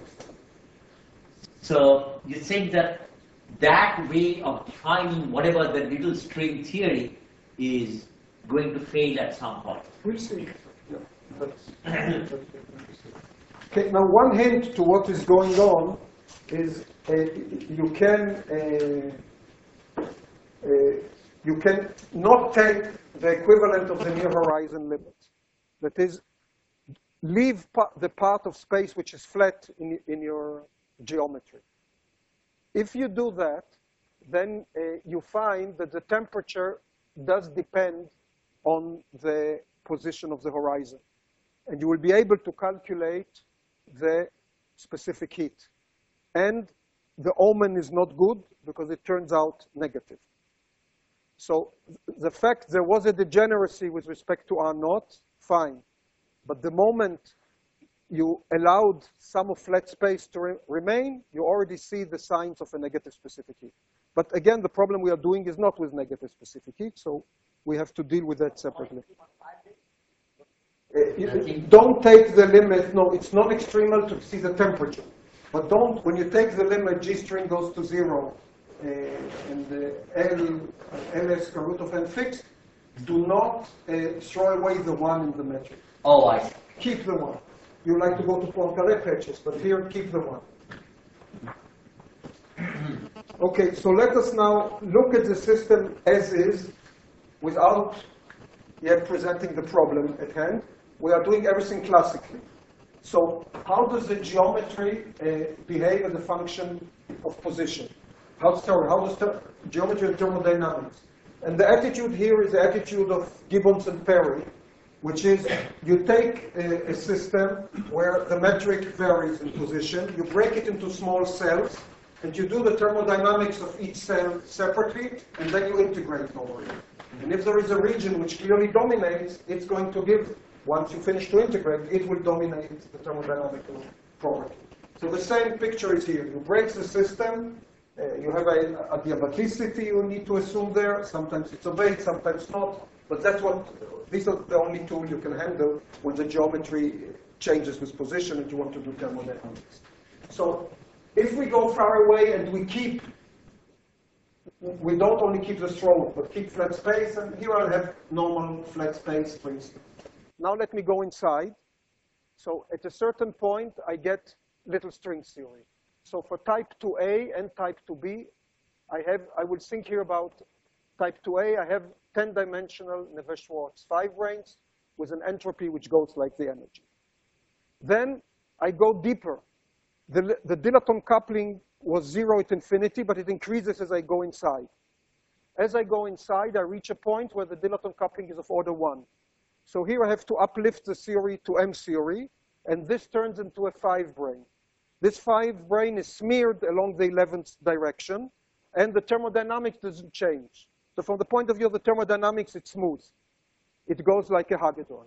So you think that that way of defining whatever the little string theory is going to fail at some point? We'll see. Yeah, that's, okay, now one hint to what is going on is uh, you can uh, uh, you can not take the equivalent of the near horizon limit. That is, leave pa the part of space which is flat in, in your geometry. If you do that, then uh, you find that the temperature does depend on the position of the horizon. And you will be able to calculate the specific heat. And the omen is not good because it turns out negative. So the fact there was a degeneracy with respect to R naught, fine. But the moment you allowed some of flat space to re remain, you already see the signs of a negative specific heat. But again, the problem we are doing is not with negative specific heat, so we have to deal with that separately. Uh, you, don't take the limit. No, it's non-extremal to see the temperature. But don't, when you take the limit, G string goes to zero, uh, and the L, Ls square root of n fixed, do not uh, throw away the one in the metric. Oh, I see. Keep the one. You like to go to Poincaré patches, but here, keep the one. Okay, so let us now look at the system as is, without yet presenting the problem at hand. We are doing everything classically. So how does the geometry uh, behave as a function of position? How, sorry, how does the geometry and thermodynamics? And the attitude here is the attitude of Gibbons and Perry, which is you take a, a system where the metric varies in position, you break it into small cells, and you do the thermodynamics of each cell separately, and then you integrate over it. And if there is a region which clearly dominates, it's going to give, once you finish to integrate, it will dominate the thermodynamical property. So the same picture is here. You break the system, uh, you have a, a diabaticity you need to assume there. Sometimes it's obeyed, sometimes not. But that's what, these are the only tools you can handle when the geometry changes with position and you want to do thermodynamics. So if we go far away and we keep, we don't only keep the stroke, but keep flat space, and here I'll have normal flat space, for instance. Now let me go inside. So at a certain point, I get little string theory. So for type two A and type two B, I have, I will think here about type two A. I have ten-dimensional Navier-Schwarz five branes with an entropy which goes like the energy. Then I go deeper. The, the dilaton coupling was zero at infinity, but it increases as I go inside. As I go inside, I reach a point where the dilaton coupling is of order one. So here I have to uplift the theory to M theory, and this turns into a five brane. This five brane is smeared along the eleventh direction, and the thermodynamics doesn't change. So from the point of view of the thermodynamics, it's smooth. It goes like a hagedorn.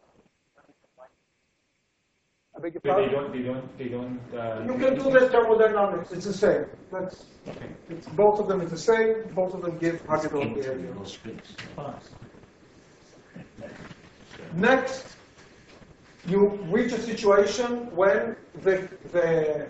I beg your They pardon? don't, they don't, they don't. Uh, You can do the thermodynamics. It's the same. That's, it's, both of them is the same. Both of them give hagedorn behavior. Next, you reach a situation when the, the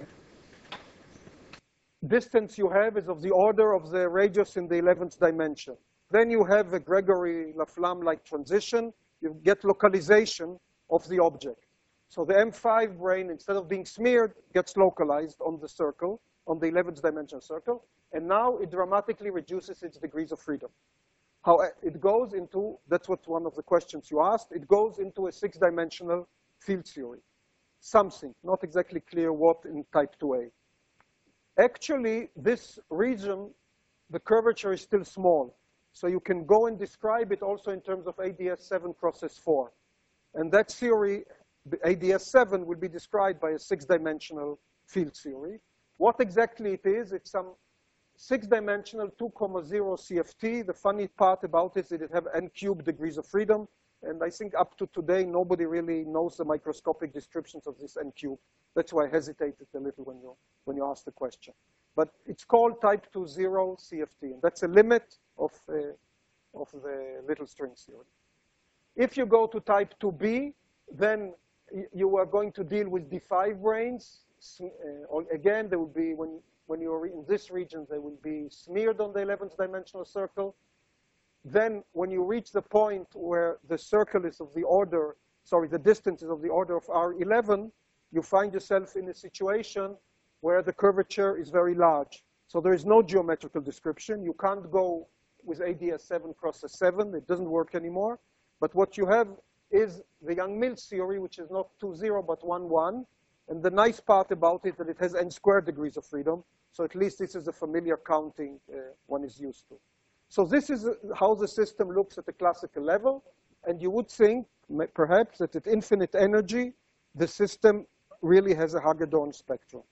distance you have is of the order of the radius in the eleventh dimension. Then you have a Gregory-Laflamme-like transition. You get localization of the object. So the M five brane, instead of being smeared, gets localized on the circle, on the eleventh dimension circle. And now it dramatically reduces its degrees of freedom. How it goes into, that's what one of the questions you asked, it goes into a six-dimensional field theory. Something, not exactly clear what in type two A. Actually, this region, the curvature is still small. So you can go and describe it also in terms of A D S seven cross S four. And that theory, the A D S seven, will be described by a six-dimensional field theory. What exactly it is, it's some six-dimensional two comma zero C F T. The funny part about it is that it have n cubed degrees of freedom. And I think up to today, nobody really knows the microscopic descriptions of this n cube. That's why I hesitated a little when you, when you asked the question. But it's called type two zero C F T. And that's a limit of, uh, of the little string theory. If you go to type two B, then you are going to deal with D five branes. Uh, again, there will be, when, when you're in this region, they will be smeared on the eleventh dimensional circle. Then when you reach the point where the circle is of the order, sorry, the distance is of the order of R eleven, you find yourself in a situation where the curvature is very large. So there is no geometrical description. You can't go with A D S seven cross S seven. It doesn't work anymore. But what you have is the Young-Mills theory, which is not two zero, but one one. And the nice part about it is that it has n squared degrees of freedom. So at least this is a familiar counting uh, one is used to. So this is how the system looks at the classical level. And you would think, perhaps, that at infinite energy, the system really has a Hagedorn spectrum.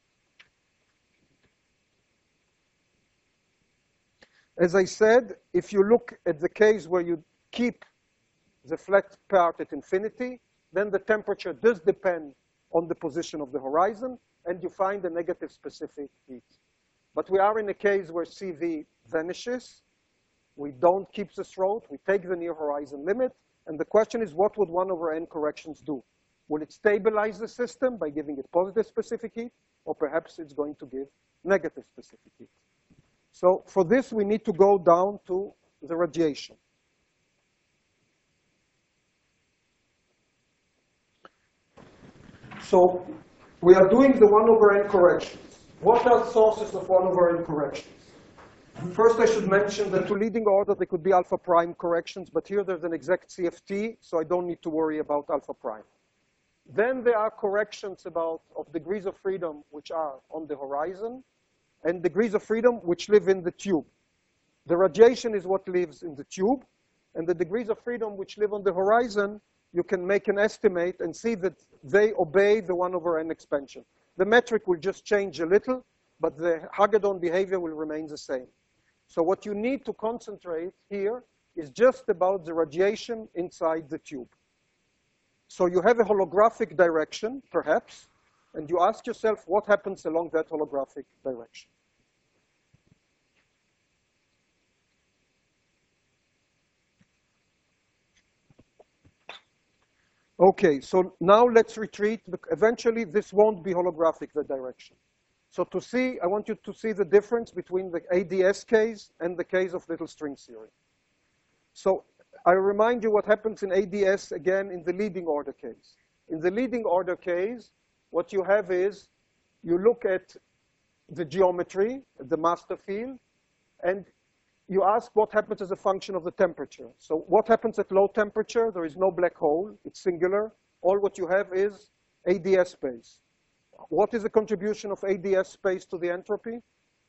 As I said, if you look at the case where you keep the flat part at infinity, then the temperature does depend on the position of the horizon, and you find a negative specific heat. But we are in a case where C V vanishes. We don't keep the throat. We take the near horizon limit. And the question is, what would one over n corrections do? Will it stabilize the system by giving it positive specific heat? Or perhaps it's going to give negative specific heat. So for this, we need to go down to the radiation. So we are doing the one over n corrections. What are sources of one over n corrections? First, I should mention that to leading order, there could be alpha prime corrections, but here there's an exact C F T, so I don't need to worry about alpha prime. Then there are corrections about of degrees of freedom, which are on the horizon, and degrees of freedom which live in the tube. The radiation is what lives in the tube, and the degrees of freedom which live on the horizon, you can make an estimate and see that they obey the one over n expansion. The metric will just change a little, but the Hagedorn behavior will remain the same. So what you need to concentrate here is just about the radiation inside the tube. So you have a holographic direction, perhaps, and you ask yourself what happens along that holographic direction. Okay, so now let's retreat. Eventually, this won't be holographic, the direction. So to see, I want you to see the difference between the A D S case and the case of little string theory. So I remind you what happens in A D S, again, in the leading order case. In the leading order case, what you have is you look at the geometry, the master field, and you ask what happens as a function of the temperature. So what happens at low temperature? There is no black hole. It's singular. All what you have is A D S space. What is the contribution of A D S space to the entropy?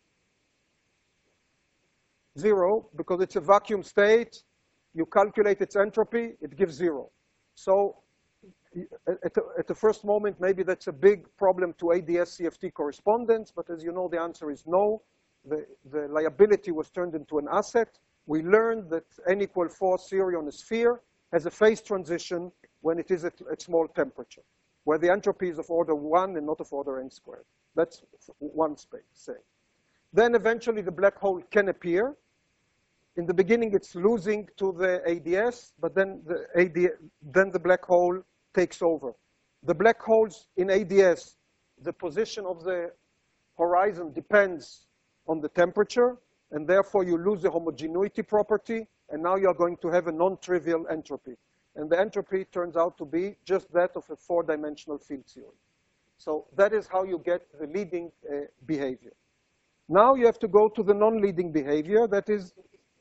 Zero, because it's a vacuum state. You calculate its entropy, it gives zero. So at the, at the first moment, maybe that's a big problem to A D S C F T correspondence, but as you know, the answer is no. The, the liability was turned into an asset. We learned that n equal four theory on a sphere has a phase transition when it is at, at small temperature, where the entropy is of order one and not of order n squared. That's one space, say. Then eventually the black hole can appear. In the beginning, it's losing to the A D S, but then the, A D, then the black hole takes over. The black holes in A D S, the position of the horizon depends on the temperature, and therefore you lose the homogeneity property, and now you're going to have a non-trivial entropy. And the entropy turns out to be just that of a four-dimensional field theory. So that is how you get the leading uh, behavior. Now you have to go to the non-leading behavior, that is...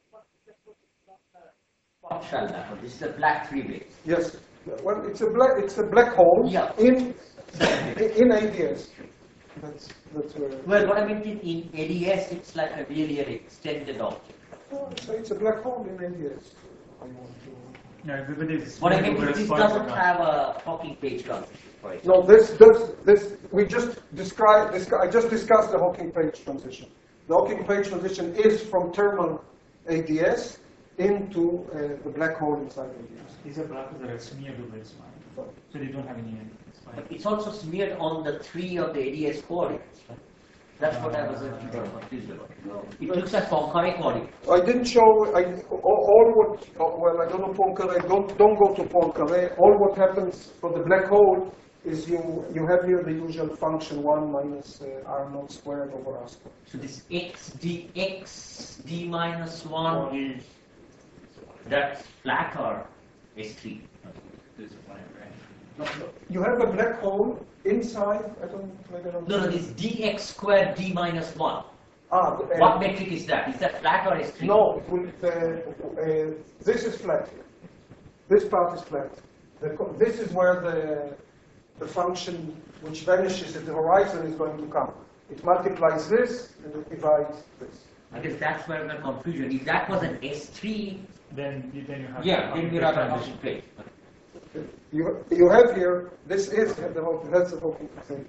This is a black three-way. Yes, well, it's a black, it's a black hole yeah. in, in A D S. That's, that's where... Well, what I meant in, in A D S, it's like a really an extended object. Oh, so it's a black hole in A D S. I want to... Yeah, but it's What I mean is this doesn't have a Hawking page transition, for example. No, this does, this, we just described, this, I just discussed the Hawking page transition. The occupation transition is from thermal A D S into uh, the black hole inside A D S. These are black holes that are smeared over its spine, so they don't have any end. It's fine. But it's also smeared on the three of the A D S coordinates. Right? That's what I was a little bit confused about. It looks like Poincare coordinates. I didn't show I, all, all what. Oh, well, I don't know Poincare. Don't don't go to Poincare. All what happens for the black hole is you you have here the usual function one minus uh, r naught squared over r squared. So this x dx d minus one is that's flat or S three. This is fine, right? No, no. You have a black hole inside. I don't. Maybe I don't No, no, this dx squared d minus one. Ah, uh, What metric is that? Is that flat or S three? No, it will, uh, uh, this is flat. This part is flat. The, co- this is where the, the function which vanishes at the horizon is going to come. It multiplies this and it divides this. I guess that's where the confusion. If that was an S three, Then you, then you have yeah, then we're at a transition. transition plate. You, you have here, this is the whole, that's the whole thing.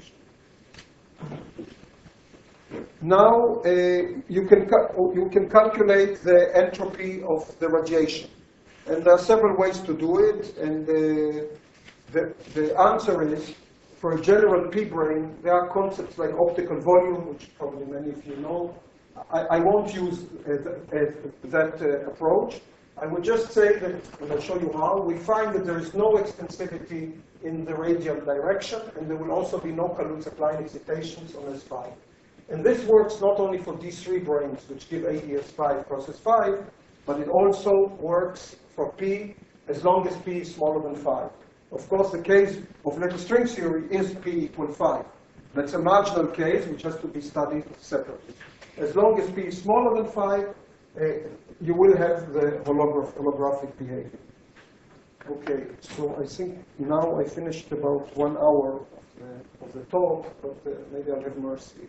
Now uh, you can cal- you can calculate the entropy of the radiation, and there are several ways to do it. And uh, the the answer is, for a general p-brane, there are concepts like optical volume, which probably many of you know. I, I won't use uh, th- uh, that uh, approach. I would just say that, and I'll show you how, we find that there is no extensivity in the radial direction, and there will also be no Kaluza-Klein excitations on S five. And this works not only for D three branes, which give A D S five cross S five, but it also works for P as long as P is smaller than five. Of course, the case of little string theory is P equal five. That's a marginal case which has to be studied separately. As long as P is smaller than five, uh, you will have the holograph, holographic behavior. Okay, so I think now I finished about one hour of the, of the talk, but uh, maybe I'll have mercy.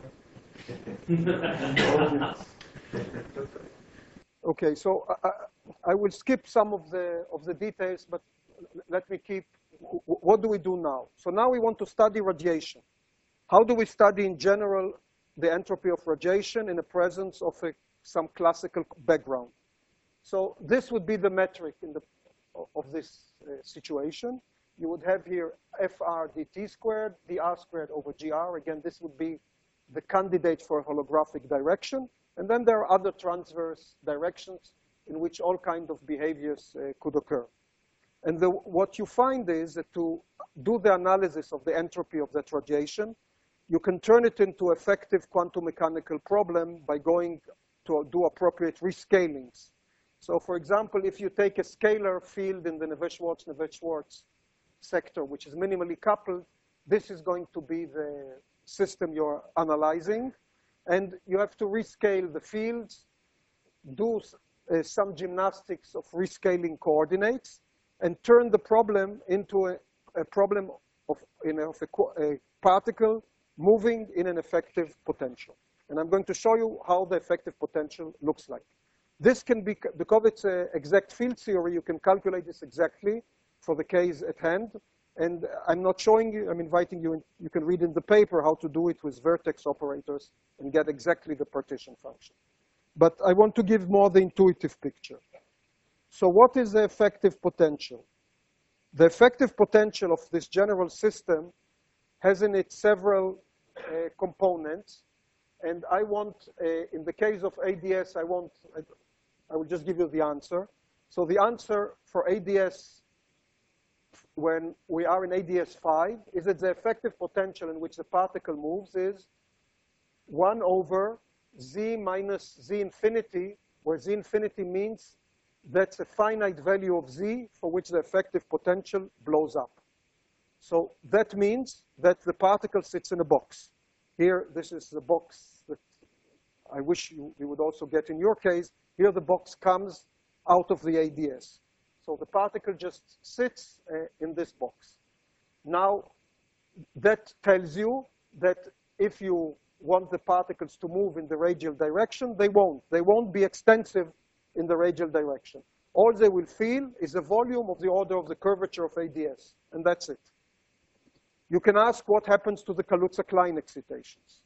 Okay, so I, I, I will skip some of the of the details, but let me keep. What do we do now? So now we want to study radiation. How do we study in general the entropy of radiation in the presence of a, some classical background? So this would be the metric in the of this uh, situation. You would have here F R dt squared, dr squared over gr. Again, this would be the candidate for a holographic direction. And then there are other transverse directions in which all kinds of behaviors uh, could occur. And the, what you find is that to do the analysis of the entropy of that radiation, you can turn it into effective quantum mechanical problem by going to do appropriate rescalings. So for example, if you take a scalar field in the Navier-Schwartz, Navier-Schwartz sector, which is minimally coupled, this is going to be the system you're analyzing. And you have to rescale the fields, do uh, some gymnastics of rescaling coordinates, and turn the problem into a, a problem of, in a, of a, a particle moving in an effective potential. And I'm going to show you how the effective potential looks like. This can be, because it's an exact field theory, you can calculate this exactly for the case at hand. And I'm not showing you, I'm inviting you, in, you can read in the paper how to do it with vertex operators and get exactly the partition function. But I want to give more the intuitive picture. So what is the effective potential? The effective potential of this general system has in it several uh, components. And I want, uh, in the case of A D S, I want, I, I will just give you the answer. So the answer for A D S when we are in A D S five is that the effective potential in which the particle moves is one over z minus z infinity, where z infinity means that's a finite value of z for which the effective potential blows up. So that means that the particle sits in a box. Here, this is the box that I wish you, you would also get in your case. Here, the box comes out of the A D S. So the particle just sits uh, in this box. Now, that tells you that if you want the particles to move in the radial direction, they won't. They won't be extensive in the radial direction. All they will feel is a volume of the order of the curvature of A D S, and that's it. You can ask what happens to the Kaluza-Klein excitations.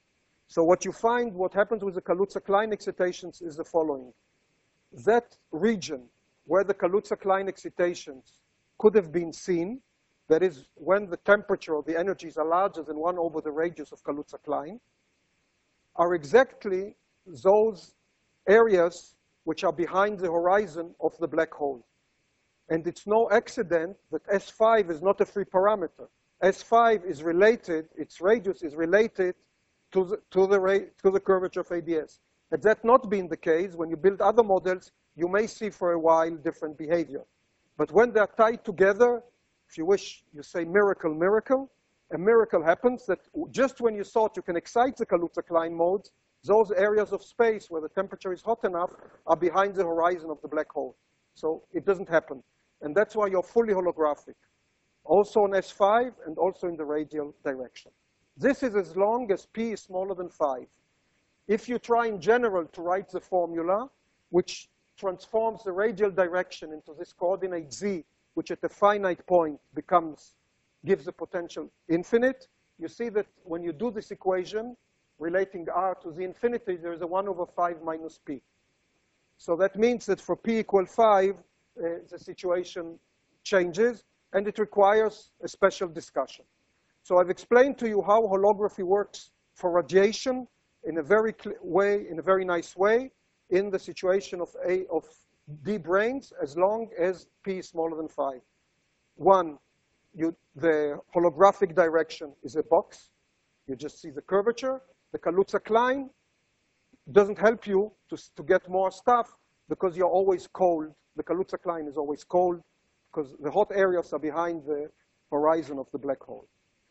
So what you find, what happens with the Kaluza-Klein excitations is the following. That region where the Kaluza-Klein excitations could have been seen, that is, when the temperature or the energies are larger than one over the radius of Kaluza-Klein, are exactly those areas which are behind the horizon of the black hole. And it's no accident that S five is not a free parameter. S five is related, its radius is related to the, to the, to the curvature of A D S. Had that not been the case, when you build other models, you may see for a while different behavior. But when they're tied together, if you wish, you say miracle, miracle, a miracle happens that just when you thought you can excite the Kaluza-Klein modes, those areas of space where the temperature is hot enough are behind the horizon of the black hole. So it doesn't happen. And that's why you're fully holographic, also on S five and also in the radial direction. This is as long as P is smaller than five. If you try in general to write the formula, which transforms the radial direction into this coordinate z, which at a finite point becomes, gives the potential infinite, you see that when you do this equation, relating r to the infinity, there is a one over five minus p. So that means that for p equal five, uh, the situation changes, and it requires a special discussion. So I've explained to you how holography works for radiation in a very way, in a very nice way, in the situation of A of D branes, as long as P is smaller than five. One, you, the holographic direction is a box. You just see the curvature. The Kaluza-Klein doesn't help you to, to get more stuff because you're always cold. The Kaluza-Klein is always cold because the hot areas are behind the horizon of the black hole.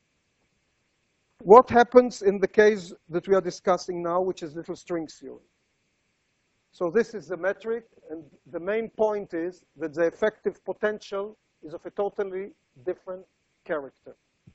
What happens in the case that we are discussing now, which is little string theory? So this is the metric, and the main point is that the effective potential is of a totally different character.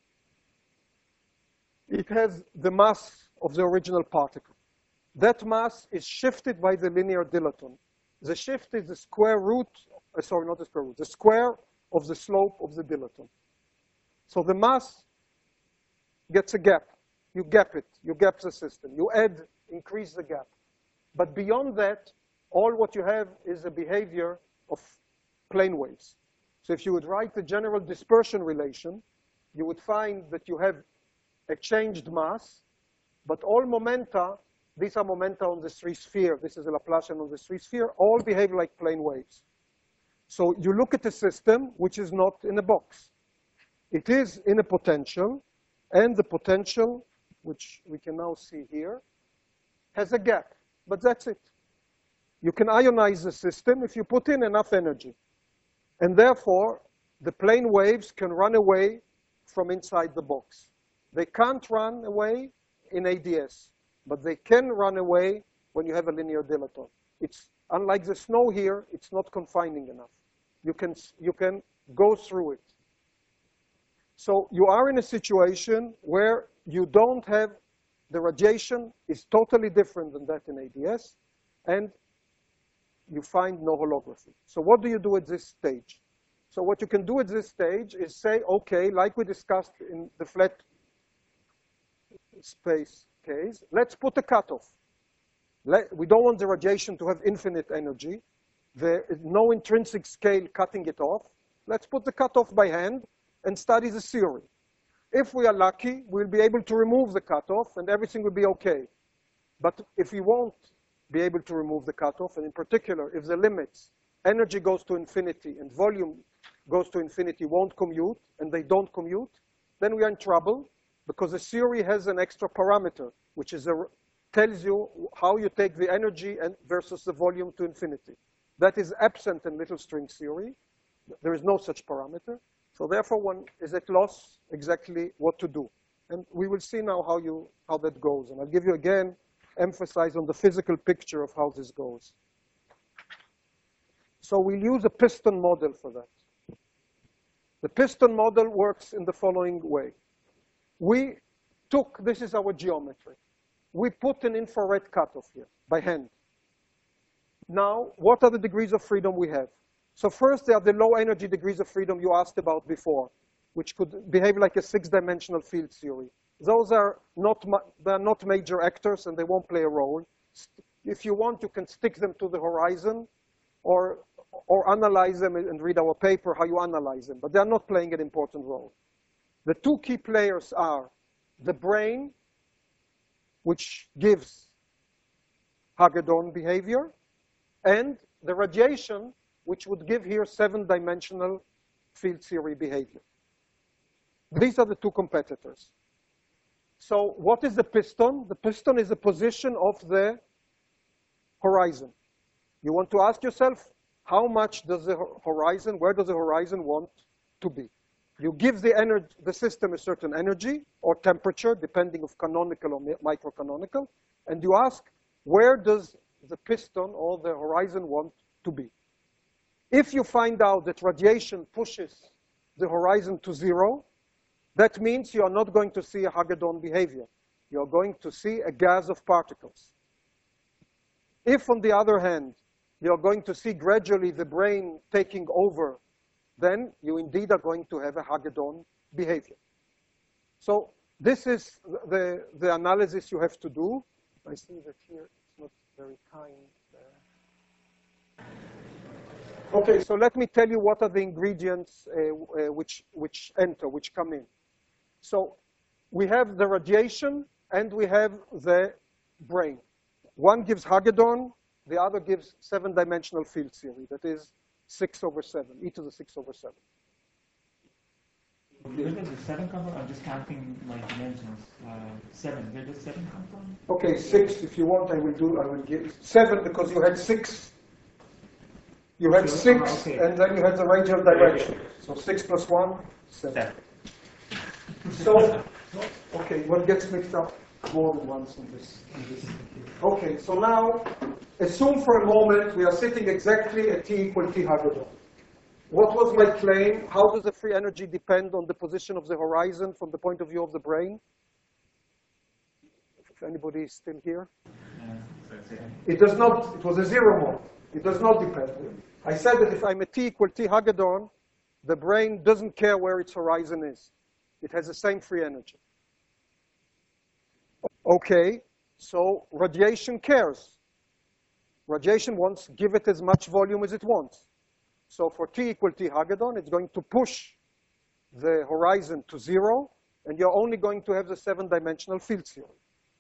It has the mass of the original particle. That mass is shifted by the linear dilaton. The shift is the square root, uh, sorry, not the square root, the square of the slope of the dilaton. So the mass gets a gap. You gap it. You gap the system. You add, increase the gap. But beyond that, all what you have is a behavior of plane waves. So if you would write the general dispersion relation, you would find that you have a changed mass, but all momenta, these are momenta on the three sphere, this is a Laplacian on the three sphere, all behave like plane waves. So you look at a system which is not in a box. It is in a potential, and the potential, which we can now see here, has a gap, but that's it. You can ionize the system if you put in enough energy. And therefore, the plane waves can run away from inside the box. They can't run away in A D S, but they can run away when you have a linear dilaton. It's unlike the snow here, it's not confining enough. You can, you can go through it. So you are in a situation where you don't have, the radiation is totally different than that in A D S, and you find no holography. So what do you do at this stage? So what you can do at this stage is say, okay, like we discussed in the flat space case, let's put a cutoff. Let, we don't want the radiation to have infinite energy. There is no intrinsic scale cutting it off. Let's put the cutoff by hand and study the theory. If we are lucky, we'll be able to remove the cutoff and everything will be okay. But if we won't be able to remove the cutoff, and in particular, if the limits, energy goes to infinity and volume goes to infinity, won't commute, and they don't commute, then we are in trouble because the theory has an extra parameter, which is a, tells you how you take the energy and versus the volume to infinity. That is absent in little string theory. There is no such parameter. So therefore, one is at loss exactly what to do. And we will see now how, you, how that goes. And I'll give you again, emphasize on the physical picture of how this goes. So we'll use a piston model for that. The piston model works in the following way. We took, this is our geometry. We put an infrared cutoff here by hand. Now, what are the degrees of freedom we have? So first, there are the low energy degrees of freedom you asked about before, which could behave like a six-dimensional field theory. those are not, they're not major actors and they won't play a role. If you want, you can stick them to the horizon or, or analyze them and read our paper how you analyze them, but they're not playing an important role. The two key players are the brain, which gives Hagedorn behavior, and the radiation, which would give here seven-dimensional field theory behavior. These are the two competitors. So what is the piston? The piston is the position of the horizon. You want to ask yourself, how much does the horizon, where does the horizon want to be? You give the, energy, the system a certain energy or temperature, depending on canonical or microcanonical, and you ask, where does the piston or the horizon want to be? If you find out that radiation pushes the horizon to zero, that means you are not going to see a Hagedorn behavior. You are going to see a gas of particles. If, on the other hand, you are going to see gradually the brain taking over, then you indeed are going to have a Hagedorn behavior. So this is the, the analysis you have to do. I see that here it's not very kind. Uh, okay, so let me tell you what are the ingredients uh, uh, which, which enter, which come in. So we have the radiation and we have the brain. One gives Hagedorn, the other gives seven-dimensional field theory. That is six over seven, e to the six over seven. Where does the seven come from? I'm just counting my dimensions. Uh, seven. Where does seven come from? Okay, six. If you want, I will do. I will give seven because you had six. You had Sure. six, Oh, okay. and then you had the radial direction. So six plus one, seven. Seven. So, okay, what gets mixed up more than once in this, in this. Okay, so now, assume for a moment we are sitting exactly at T equal T Hagedorn. What was my claim? How does the free energy depend on the position of the horizon from the point of view of the brain? If anybody is still here? It does not, it was a zero mode. It does not depend. I said that if I'm at T equal T Hagedorn, the brain doesn't care where its horizon is. It has the same free energy. Okay, so radiation cares. Radiation wants, give it as much volume as it wants. So for T equal T Hagedorn, it's going to push the horizon to zero, and you're only going to have the seven-dimensional field theory.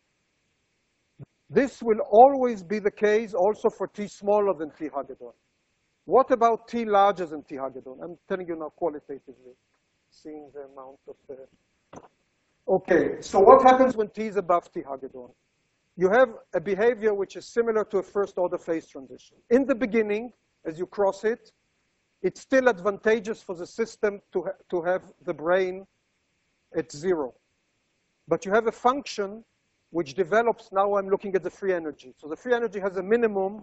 This will always be the case also for T smaller than T Hagedorn. What about T larger than T Hagedorn? I'm telling you now qualitatively, seeing the amount of the... Okay, so what happens when T is above T Hagedorn? You have a behavior which is similar to a first-order phase transition. In the beginning, as you cross it, it's still advantageous for the system to, ha to have the brain at zero. But you have a function which develops, now I'm looking at the free energy. So the free energy has a minimum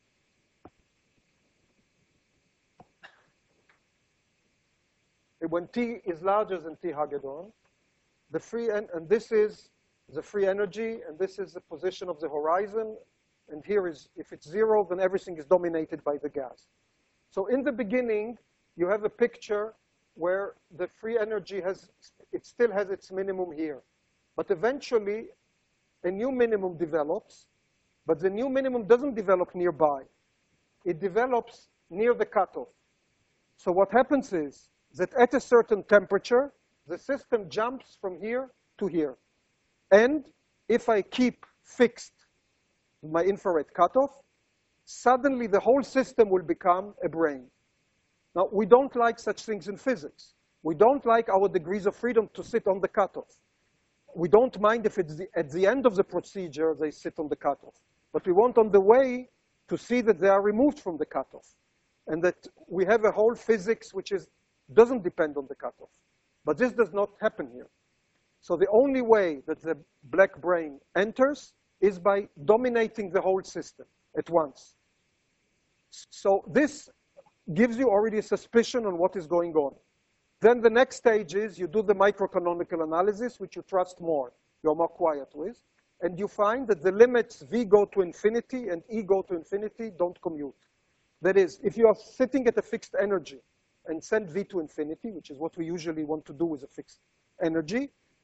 when T is larger than T Hagedorn. The free en and this is the free energy, and this is the position of the horizon. And here is, if it's zero, then everything is dominated by the gas. So in the beginning, you have a picture where the free energy has, it still has its minimum here. But eventually, a new minimum develops, but the new minimum doesn't develop nearby. It develops near the cutoff. So what happens is that at a certain temperature, the system jumps from here to here. And if I keep fixed my infrared cutoff, suddenly the whole system will become a brain. Now, we don't like such things in physics. We don't like our degrees of freedom to sit on the cutoff. We don't mind if it's the, at the end of the procedure they sit on the cutoff. But we want on the way to see that they are removed from the cutoff. And that we have a whole physics which is, doesn't depend on the cutoff. But this does not happen here. So the only way that the black brain enters is by dominating the whole system at once. So this gives you already a suspicion on what is going on. Then the next stage is you do the microcanonical analysis, which you trust more, you're more quiet with, and you find that the limits V go to infinity and E go to infinity don't commute. That is, if you are sitting at a fixed energy and send V to infinity, which is what we usually want to do with a fixed energy,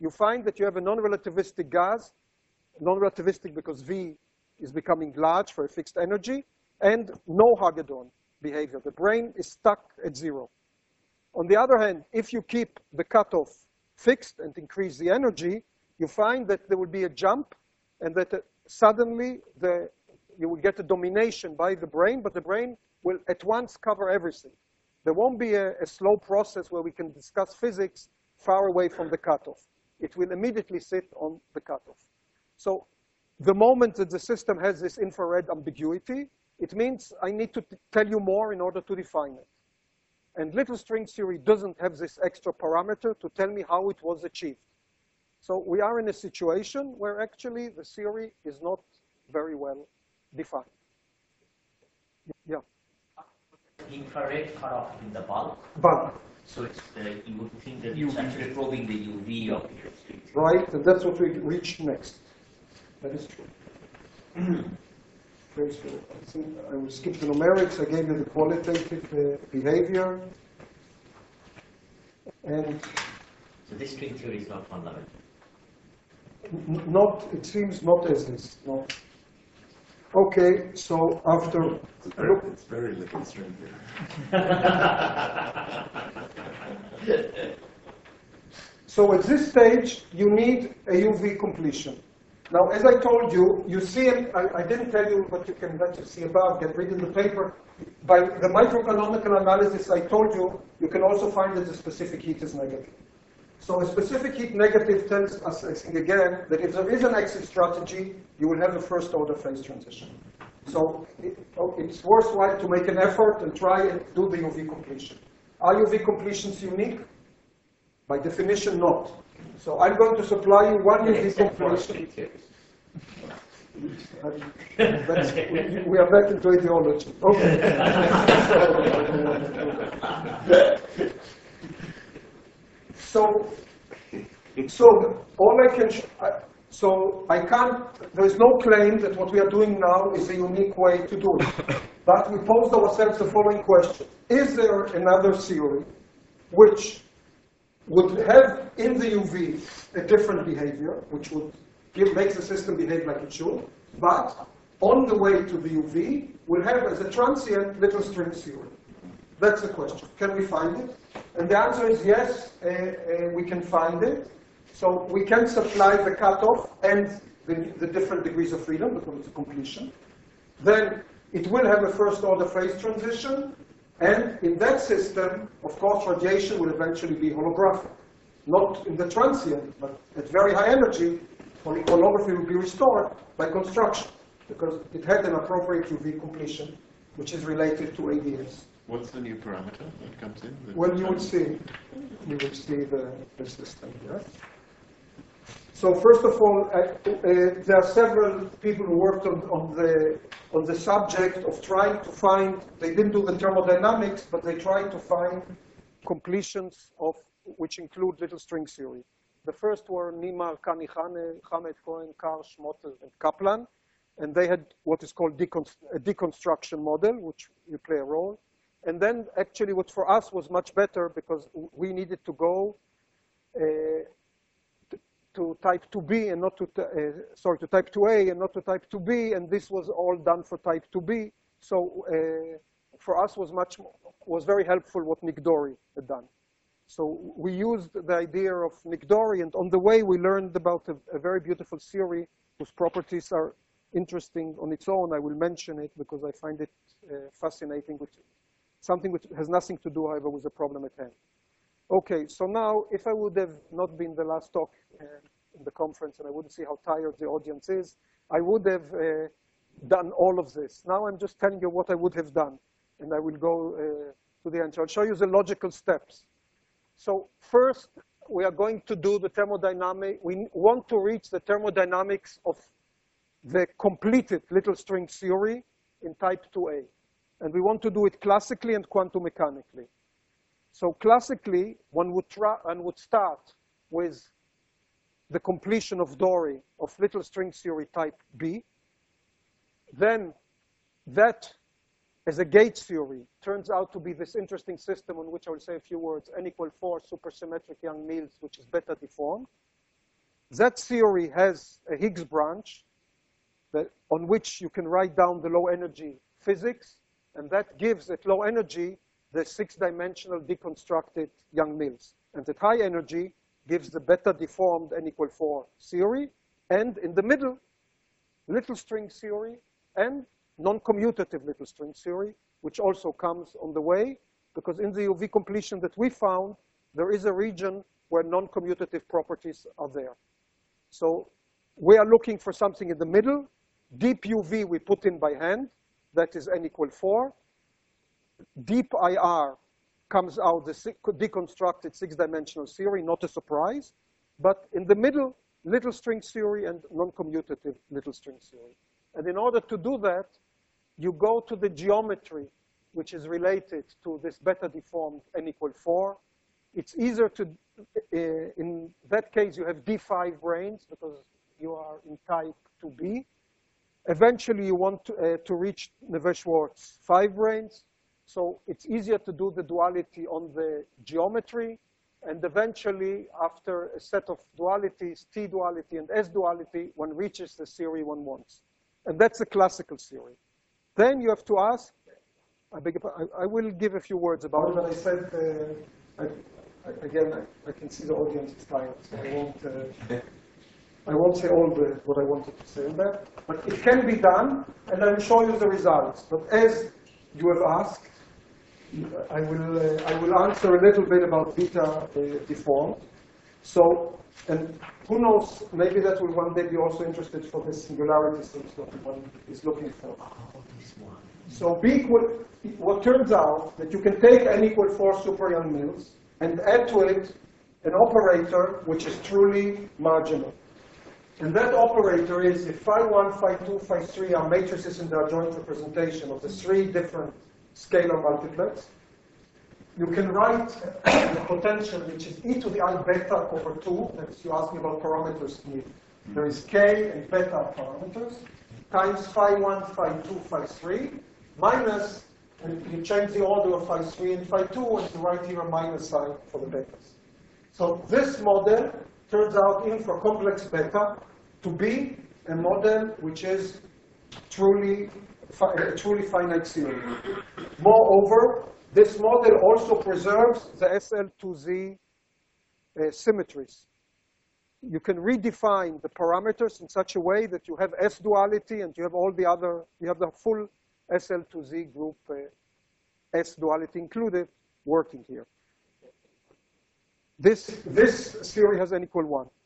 you find that you have a non-relativistic gas, non-relativistic because V is becoming large for a fixed energy, and no Hagedorn behavior. The brane is stuck at zero. On the other hand, if you keep the cutoff fixed and increase the energy, you find that there will be a jump, and that uh, suddenly the, you will get a domination by the brane, but the brane will at once cover everything. There won't be a, a slow process where we can discuss physics far away from the cutoff. It will immediately sit on the cutoff. So the moment that the system has this infrared ambiguity, it means I need to tell you more in order to define it. And little string theory doesn't have this extra parameter to tell me how it was achieved. So we are in a situation where actually the theory is not very well defined. Yeah. Infrared cutoff in the bulk. But, So it's, uh, you would think that it's actually probing the U V of the string. right, and that's what we reach next. That is true. Very true. I think I will skip the numerics. I gave you the qualitative uh, behavior. And So this string theory is not fundamental. n- not, it seems not as this, no. Okay, so after, It's very, it's very little string theory. so at this stage, you need a U V completion. Now, as I told you, you see, I, I didn't tell you what you can let you see above, get read in the paper. By the microcanonical analysis I told you, you can also find that the specific heat is negative. So a specific heat negative tells us, I think again, that if there is an exit strategy, you will have a first order phase transition. So it, oh, it's worthwhile to make an effort and try and do the U V completion. Are U V completions unique? By definition, not. So I'm going to supply you one U V completion. That's, we, we are back into ideology. Okay. so, so all I can, sh I, so I can't. There is no claim that what we are doing now is a unique way to do it. But we posed ourselves the following question: is there another theory which would have in the U V a different behavior, which would give, make the system behave like it should, but on the way to the U V will have as a transient little string theory? That's the question. Can we find it? And the answer is yes, uh, uh, we can find it. So we can supply the cutoff and the, the different degrees of freedom because it's a completion. Then it will have a first order phase transition. And in that system, of course, radiation will eventually be holographic. Not in the transient, but at very high energy, holography will be restored by construction because it had an appropriate U V completion, which is related to A D S. What's the new parameter that comes in? The Well, you will see, you will see the, the system here. So first of all, uh, uh, there are several people who worked on, on, the, on the subject of trying to find, they didn't do the thermodynamics, but they tried to find completions of, which include little string theory. The first were Nima, Kanichane, Hamed Cohen, Karl, Schmotter, and Kaplan. And they had what is called deconst a deconstruction model, which you play a role. And then actually what for us was much better because we needed to go uh, to type two B and not to, uh, sorry, to type two A and not to type two B, and this was all done for type two B. So uh, for us was much, was very helpful what Nick Dorey had done. So we used the idea of Nick Dorey, and on the way we learned about a, a very beautiful theory whose properties are interesting on its own. I will mention it because I find it uh, fascinating, which something which has nothing to do, however, with the problem at hand. Okay, so now, if I would have not been the last talk uh, in the conference and I wouldn't see how tired the audience is, I would have uh, done all of this. Now I'm just telling you what I would have done, and I will go uh, to the end. So I'll show you the logical steps. So first, we are going to do the thermodynamic. We want to reach the thermodynamics of the completed little string theory in type two A. And we want to do it classically and quantum mechanically. So classically, one would, try, one would start with the completion of Dorey of little string theory type B. Then that, as a gauge theory, turns out to be this interesting system on which I will say a few words, n equal four supersymmetric Young Mills, which is beta deformed. That theory has a Higgs branch that, on which you can write down the low energy physics, and that gives at low energy the six-dimensional deconstructed Young-Mills. And at high energy gives the beta deformed n equal four theory, and in the middle, little string theory and non-commutative little string theory, which also comes on the way, because in the U V completion that we found, there is a region where non-commutative properties are there. So we are looking for something in the middle. Deep U V we put in by hand, that is n equal four. Deep I R comes out the deconstructed six-dimensional theory, not a surprise. But in the middle, little string theory and non-commutative little string theory. And in order to do that, you go to the geometry, which is related to this beta deformed n equal four. It's easier to, uh, in that case, you have D five branes because you are in type two B. Eventually, you want to, uh, to reach Neveu-Schwarz five branes. So it's easier to do the duality on the geometry. And eventually, after a set of dualities, T duality and S duality, one reaches the theory one wants. And that's a classical theory. Then you have to ask, I, beg I, I will give a few words about it. But I said, uh, I, I, again, I, I can see the audience is tired, so I won't, uh, I won't say all the, what I wanted to say on that. But it can be done, and I will show you the results. But as you have asked, I will, uh, I will answer a little bit about beta uh, deformed. So, and who knows, maybe that will one day be also interested for this singularity things that one is looking for. So B equal, what turns out that you can take n equal four super Young-Mills and add to it an operator which is truly marginal. And that operator is if phi one, phi two, phi three are matrices in their joint representation of the three different scalar multiplets, you can write the potential, which is e to the I beta over two. That's, you asked me about parameters here. There is k and beta parameters, times phi one, phi two, phi three, minus, and you change the order of phi three and phi two, and you write here a minus sign for the betas. So this model turns out in for complex beta to be a model which is truly a truly finite theory. Moreover, this model also preserves the S L two Z uh, symmetries. You can redefine the parameters in such a way that you have S duality and you have all the other, you have the full S L two Z group, uh, S duality included, working here. This, this theory has n equal one.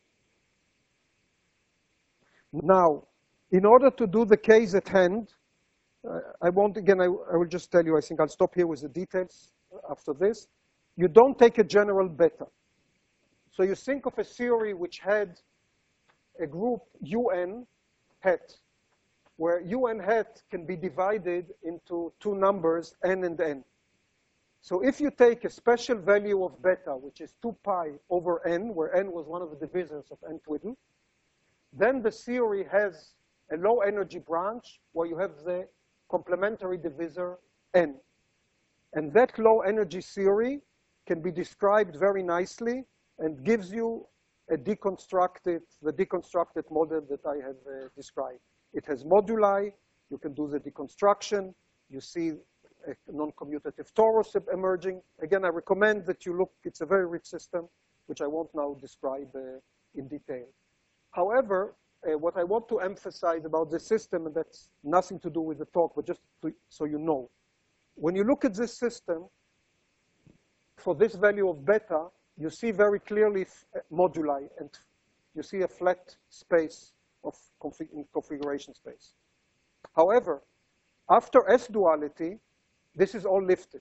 Now, in order to do the case at hand, uh, I won't, again, I, I will just tell you, I think I'll stop here with the details after this. You don't take a general beta. So you think of a theory which had a group Un hat, where Un hat can be divided into two numbers, n and n. So if you take a special value of beta, which is two pi over n, where n was one of the divisors of n twiddle, then the theory has a low energy branch where you have the complementary divisor n. And that low energy theory can be described very nicely and gives you a deconstructed, the deconstructed model that I have uh, described. It has moduli, you can do the deconstruction, you see a non-commutative torus emerging. Again, I recommend that you look, it's a very rich system, which I won't now describe uh, in detail. However, uh, what I want to emphasize about this system, and that's nothing to do with the talk, but just to, so you know, when you look at this system, for this value of beta, you see very clearly moduli, and you see a flat space of config configuration space. However, after S duality, this is all lifted.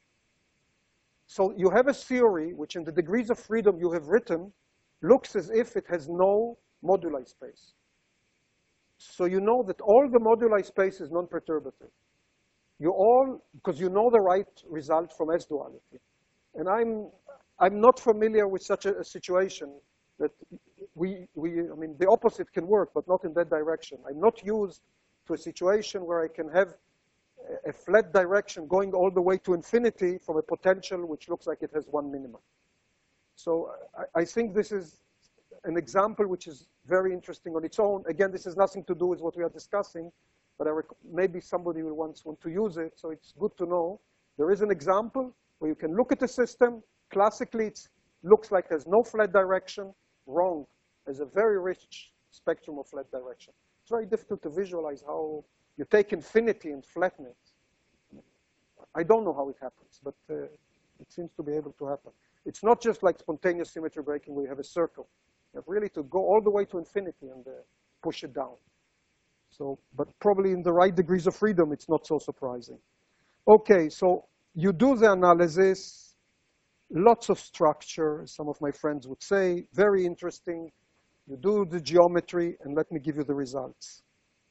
So you have a theory which in the degrees of freedom you have written looks as if it has no moduli space. So you know that all the moduli space is non-perturbative. You all, because you know the right result from S duality. And I'm, I'm not familiar with such a, a situation that we, we, I mean, the opposite can work, but not in that direction. I'm not used to a situation where I can have a, a flat direction going all the way to infinity from a potential which looks like it has one minimum. So I, I think this is an example which is very interesting on its own. Again, this has nothing to do with what we are discussing, but I maybe somebody will once want to use it, so it's good to know. There is an example where you can look at the system. Classically, it looks like there's no flat direction. Wrong. There's a very rich spectrum of flat direction. It's very difficult to visualize how you take infinity and flatten it. I don't know how it happens, but uh, it seems to be able to happen. It's not just like spontaneous symmetry breaking where you have a circle. You have really to go all the way to infinity and uh, push it down. So, but probably in the right degrees of freedom, it's not so surprising. Okay, so you do the analysis, lots of structure, some of my friends would say, very interesting. You do the geometry, and let me give you the results.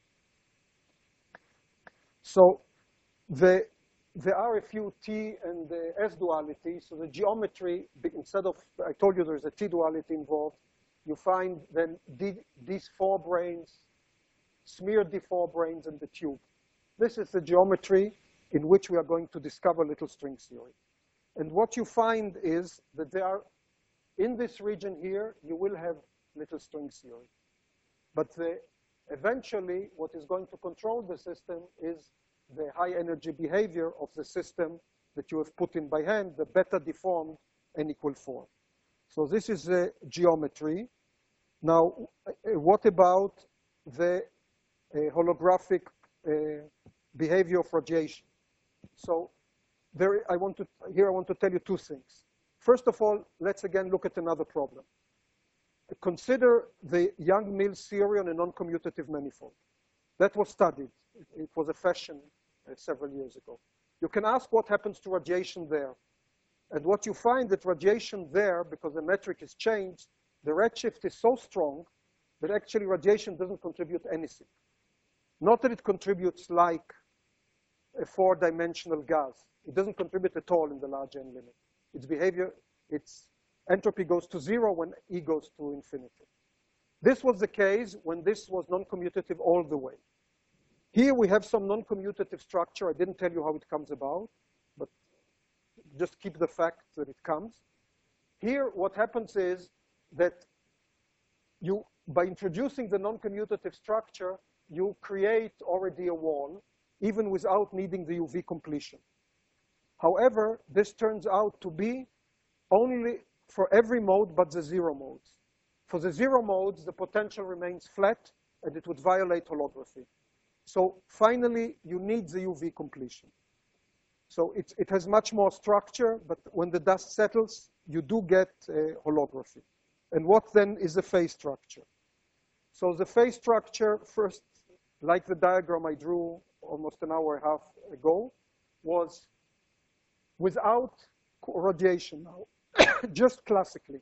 So the, there are a few T and the S duality. So the geometry, instead of, I told you there's a T duality involved, you find then D, these four branes, smeared D four branes in the tube. This is the geometry in which we are going to discover little string theory. And what you find is that there are, in this region here, you will have little string theory. But the, eventually, what is going to control the system is the high energy behavior of the system that you have put in by hand, the beta deformed n equal four. So this is the geometry. Now, what about the uh, holographic uh, behavior of radiation? So there, I want to, here I want to tell you two things. First of all, let's again look at another problem. Consider the Young-Mills theory on a non-commutative manifold. That was studied. It was a fashion uh, several years ago. You can ask what happens to radiation there. And what you find that radiation there, because the metric is changed, the redshift is so strong that actually radiation doesn't contribute anything. Not that it contributes like a four-dimensional gas. It doesn't contribute at all in the large n limit. Its behavior, its entropy goes to zero when E goes to infinity. This was the case when this was non-commutative all the way. Here we have some non-commutative structure. I didn't tell you how it comes about, but just keep the fact that it comes. Here, what happens is that you, by introducing the non-commutative structure, you create already a wall, even without needing the U V completion. However, this turns out to be only for every mode but the zero modes. For the zero modes, the potential remains flat, and it would violate holography. So finally, you need the U V completion. So it, it has much more structure, but when the dust settles, you do get uh, holography. And what then is the phase structure? So the phase structure, first, like the diagram I drew almost an hour and a half ago, was without radiation now, just classically.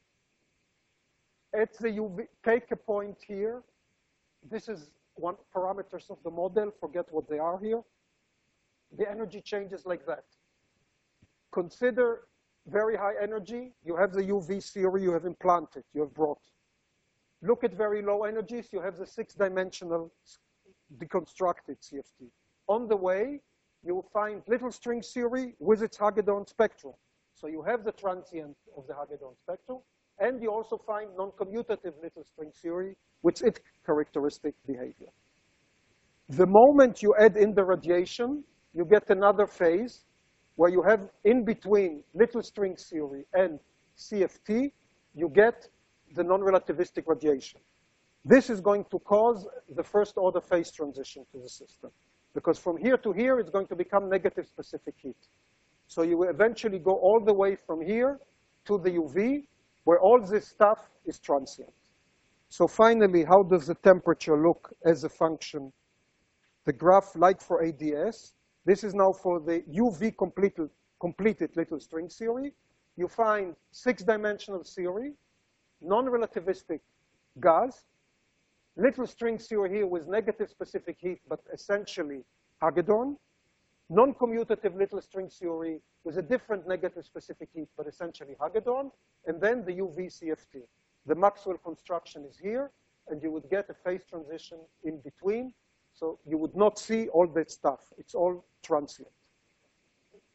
At the U V, take a point here. This is one parameters of the model. Forget what they are here. The energy changes like that. Consider very high energy. You have the U V theory you have implanted, you have brought. Look at very low energies. You have the six-dimensional deconstructed C F T. On the way, you will find little string theory with its Hagedorn spectrum. So you have the transient of the Hagedorn spectrum, and you also find non-commutative little string theory with its characteristic behavior. The moment you add in the radiation, you get another phase where you have in between little string theory and C F T, you get the non-relativistic radiation. This is going to cause the first order phase transition to the system. Because from here to here, it's going to become negative specific heat. So you will eventually go all the way from here to the U V, where all this stuff is transient. So finally, how does the temperature look as a function? The graph, like for A D S, this is now for the U V completed, completed little string theory. You find six-dimensional theory, non-relativistic gas, little string theory here with negative specific heat, but essentially Hagedorn, non-commutative little string theory with a different negative specific heat, but essentially Hagedorn, and then the U V C F T. The Maxwell construction is here, and you would get a phase transition in between, so you would not see all that stuff. It's all transient.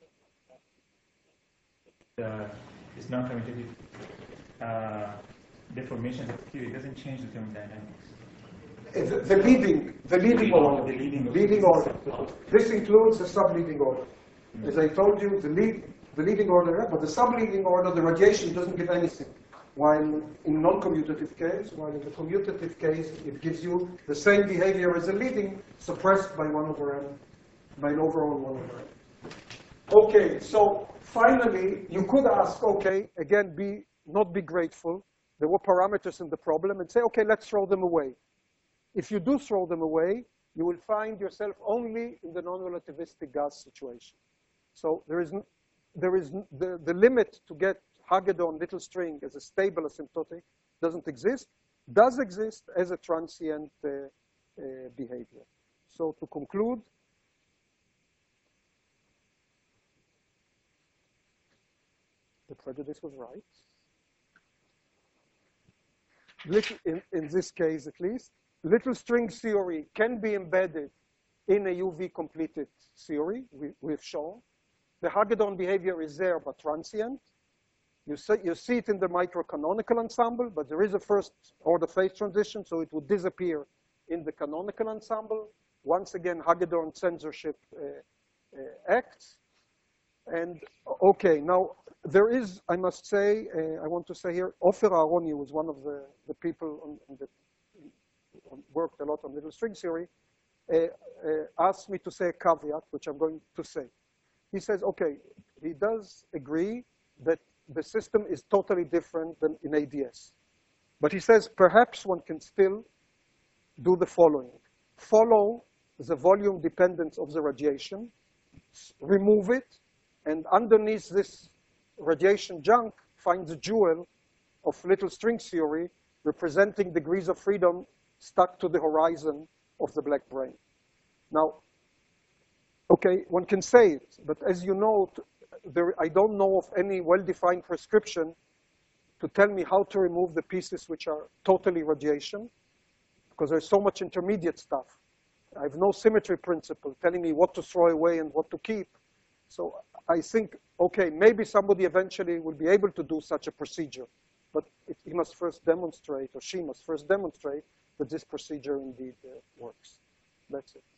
Uh, it's non-commutative. Uh, deformations of the theory doesn't change the thermodynamics. The, the leading, the leading order, the leading, leading order. This includes the subleading order. Mm-hmm. As I told you, the lead, the leading order, but the subleading order, the radiation doesn't give anything. While in non-commutative case, while in the commutative case, it gives you the same behavior as a leading, suppressed by one over n, by an overall one over n. Okay, so finally, you could ask, okay, again, be not be grateful. There were parameters in the problem, and say, okay, let's throw them away. If you do throw them away, you will find yourself only in the non-relativistic gas situation. So there is, there is the, the limit to get Hagedorn little string as a stable asymptotic doesn't exist, does exist as a transient uh, uh, behavior. So to conclude, the prejudice was right. Little, in, in this case at least, little string theory can be embedded in a U V completed theory, we, we've shown. The Hagedorn behavior is there, but transient. You see, you see it in the microcanonical ensemble, but there is a first order phase transition, so it would disappear in the canonical ensemble. Once again, Hagedorn censorship uh, uh, acts. And okay, now there is, I must say, uh, I want to say here, Ofer Aharoni was one of the, the people on, on the, on, worked a lot on little string theory, uh, uh, asked me to say a caveat, which I'm going to say. He says, okay, he does agree that the system is totally different than in A D S. But he says, perhaps one can still do the following. Follow the volume dependence of the radiation, remove it, and underneath this radiation junk finds a jewel of little string theory representing degrees of freedom stuck to the horizon of the black brane. Now, okay, one can say it, but as you know, there, I don't know of any well-defined prescription to tell me how to remove the pieces which are totally radiation, because there's so much intermediate stuff. I have no symmetry principle telling me what to throw away and what to keep. So I think, okay, maybe somebody eventually will be able to do such a procedure, but it, he must first demonstrate, or she must first demonstrate, that this procedure indeed uh, works. That's it.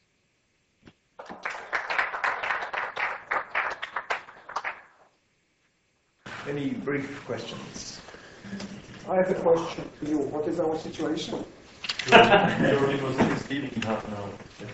Any brief questions? I have a question to you. What is our situation? Jordan was just leaving in half an hour.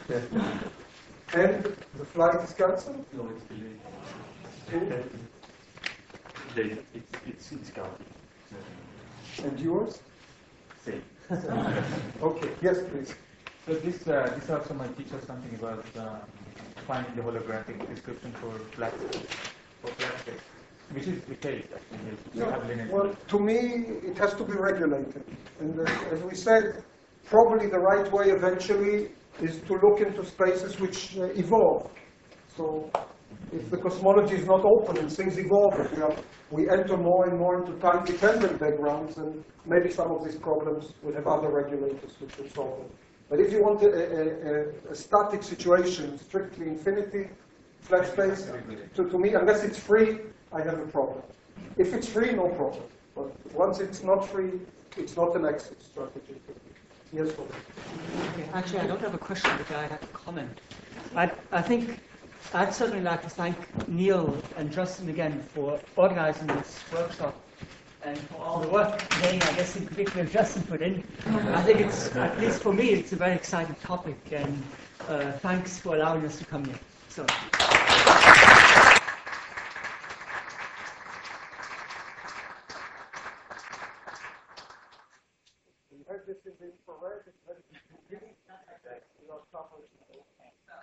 And the flight is cancelled? No, it's delayed. Delayed. It's, it's, it's counted. And yours? Same. Okay, yes, please. So this uh, this also might teach us something about uh, finding the holographic description for flat for flat space, which is the case actually. We No, have linear. well, to me, it has to be regulated. And uh, as we said, probably the right way eventually is to look into spaces which uh, evolve. So if the cosmology is not open and things evolve, if we, are, we enter more and more into time-dependent backgrounds, then maybe some of these problems will have other regulators which will solve them. But if you want a, a, a, a static situation, strictly infinity, flat space, to, to me, unless it's free, I have a problem. If it's free, no problem. But once it's not free, it's not an exit strategy. Yes, Bob. Okay, actually, I don't have a question, but I have a comment. I, I think I'd certainly like to thank Neil and Justin again for organizing this workshop and for all the work they, I guess, in particular, Justin put in. I think it's, at least for me, it's a very exciting topic, and uh, thanks for allowing us to come here. So. You heard this in the infrared, it's very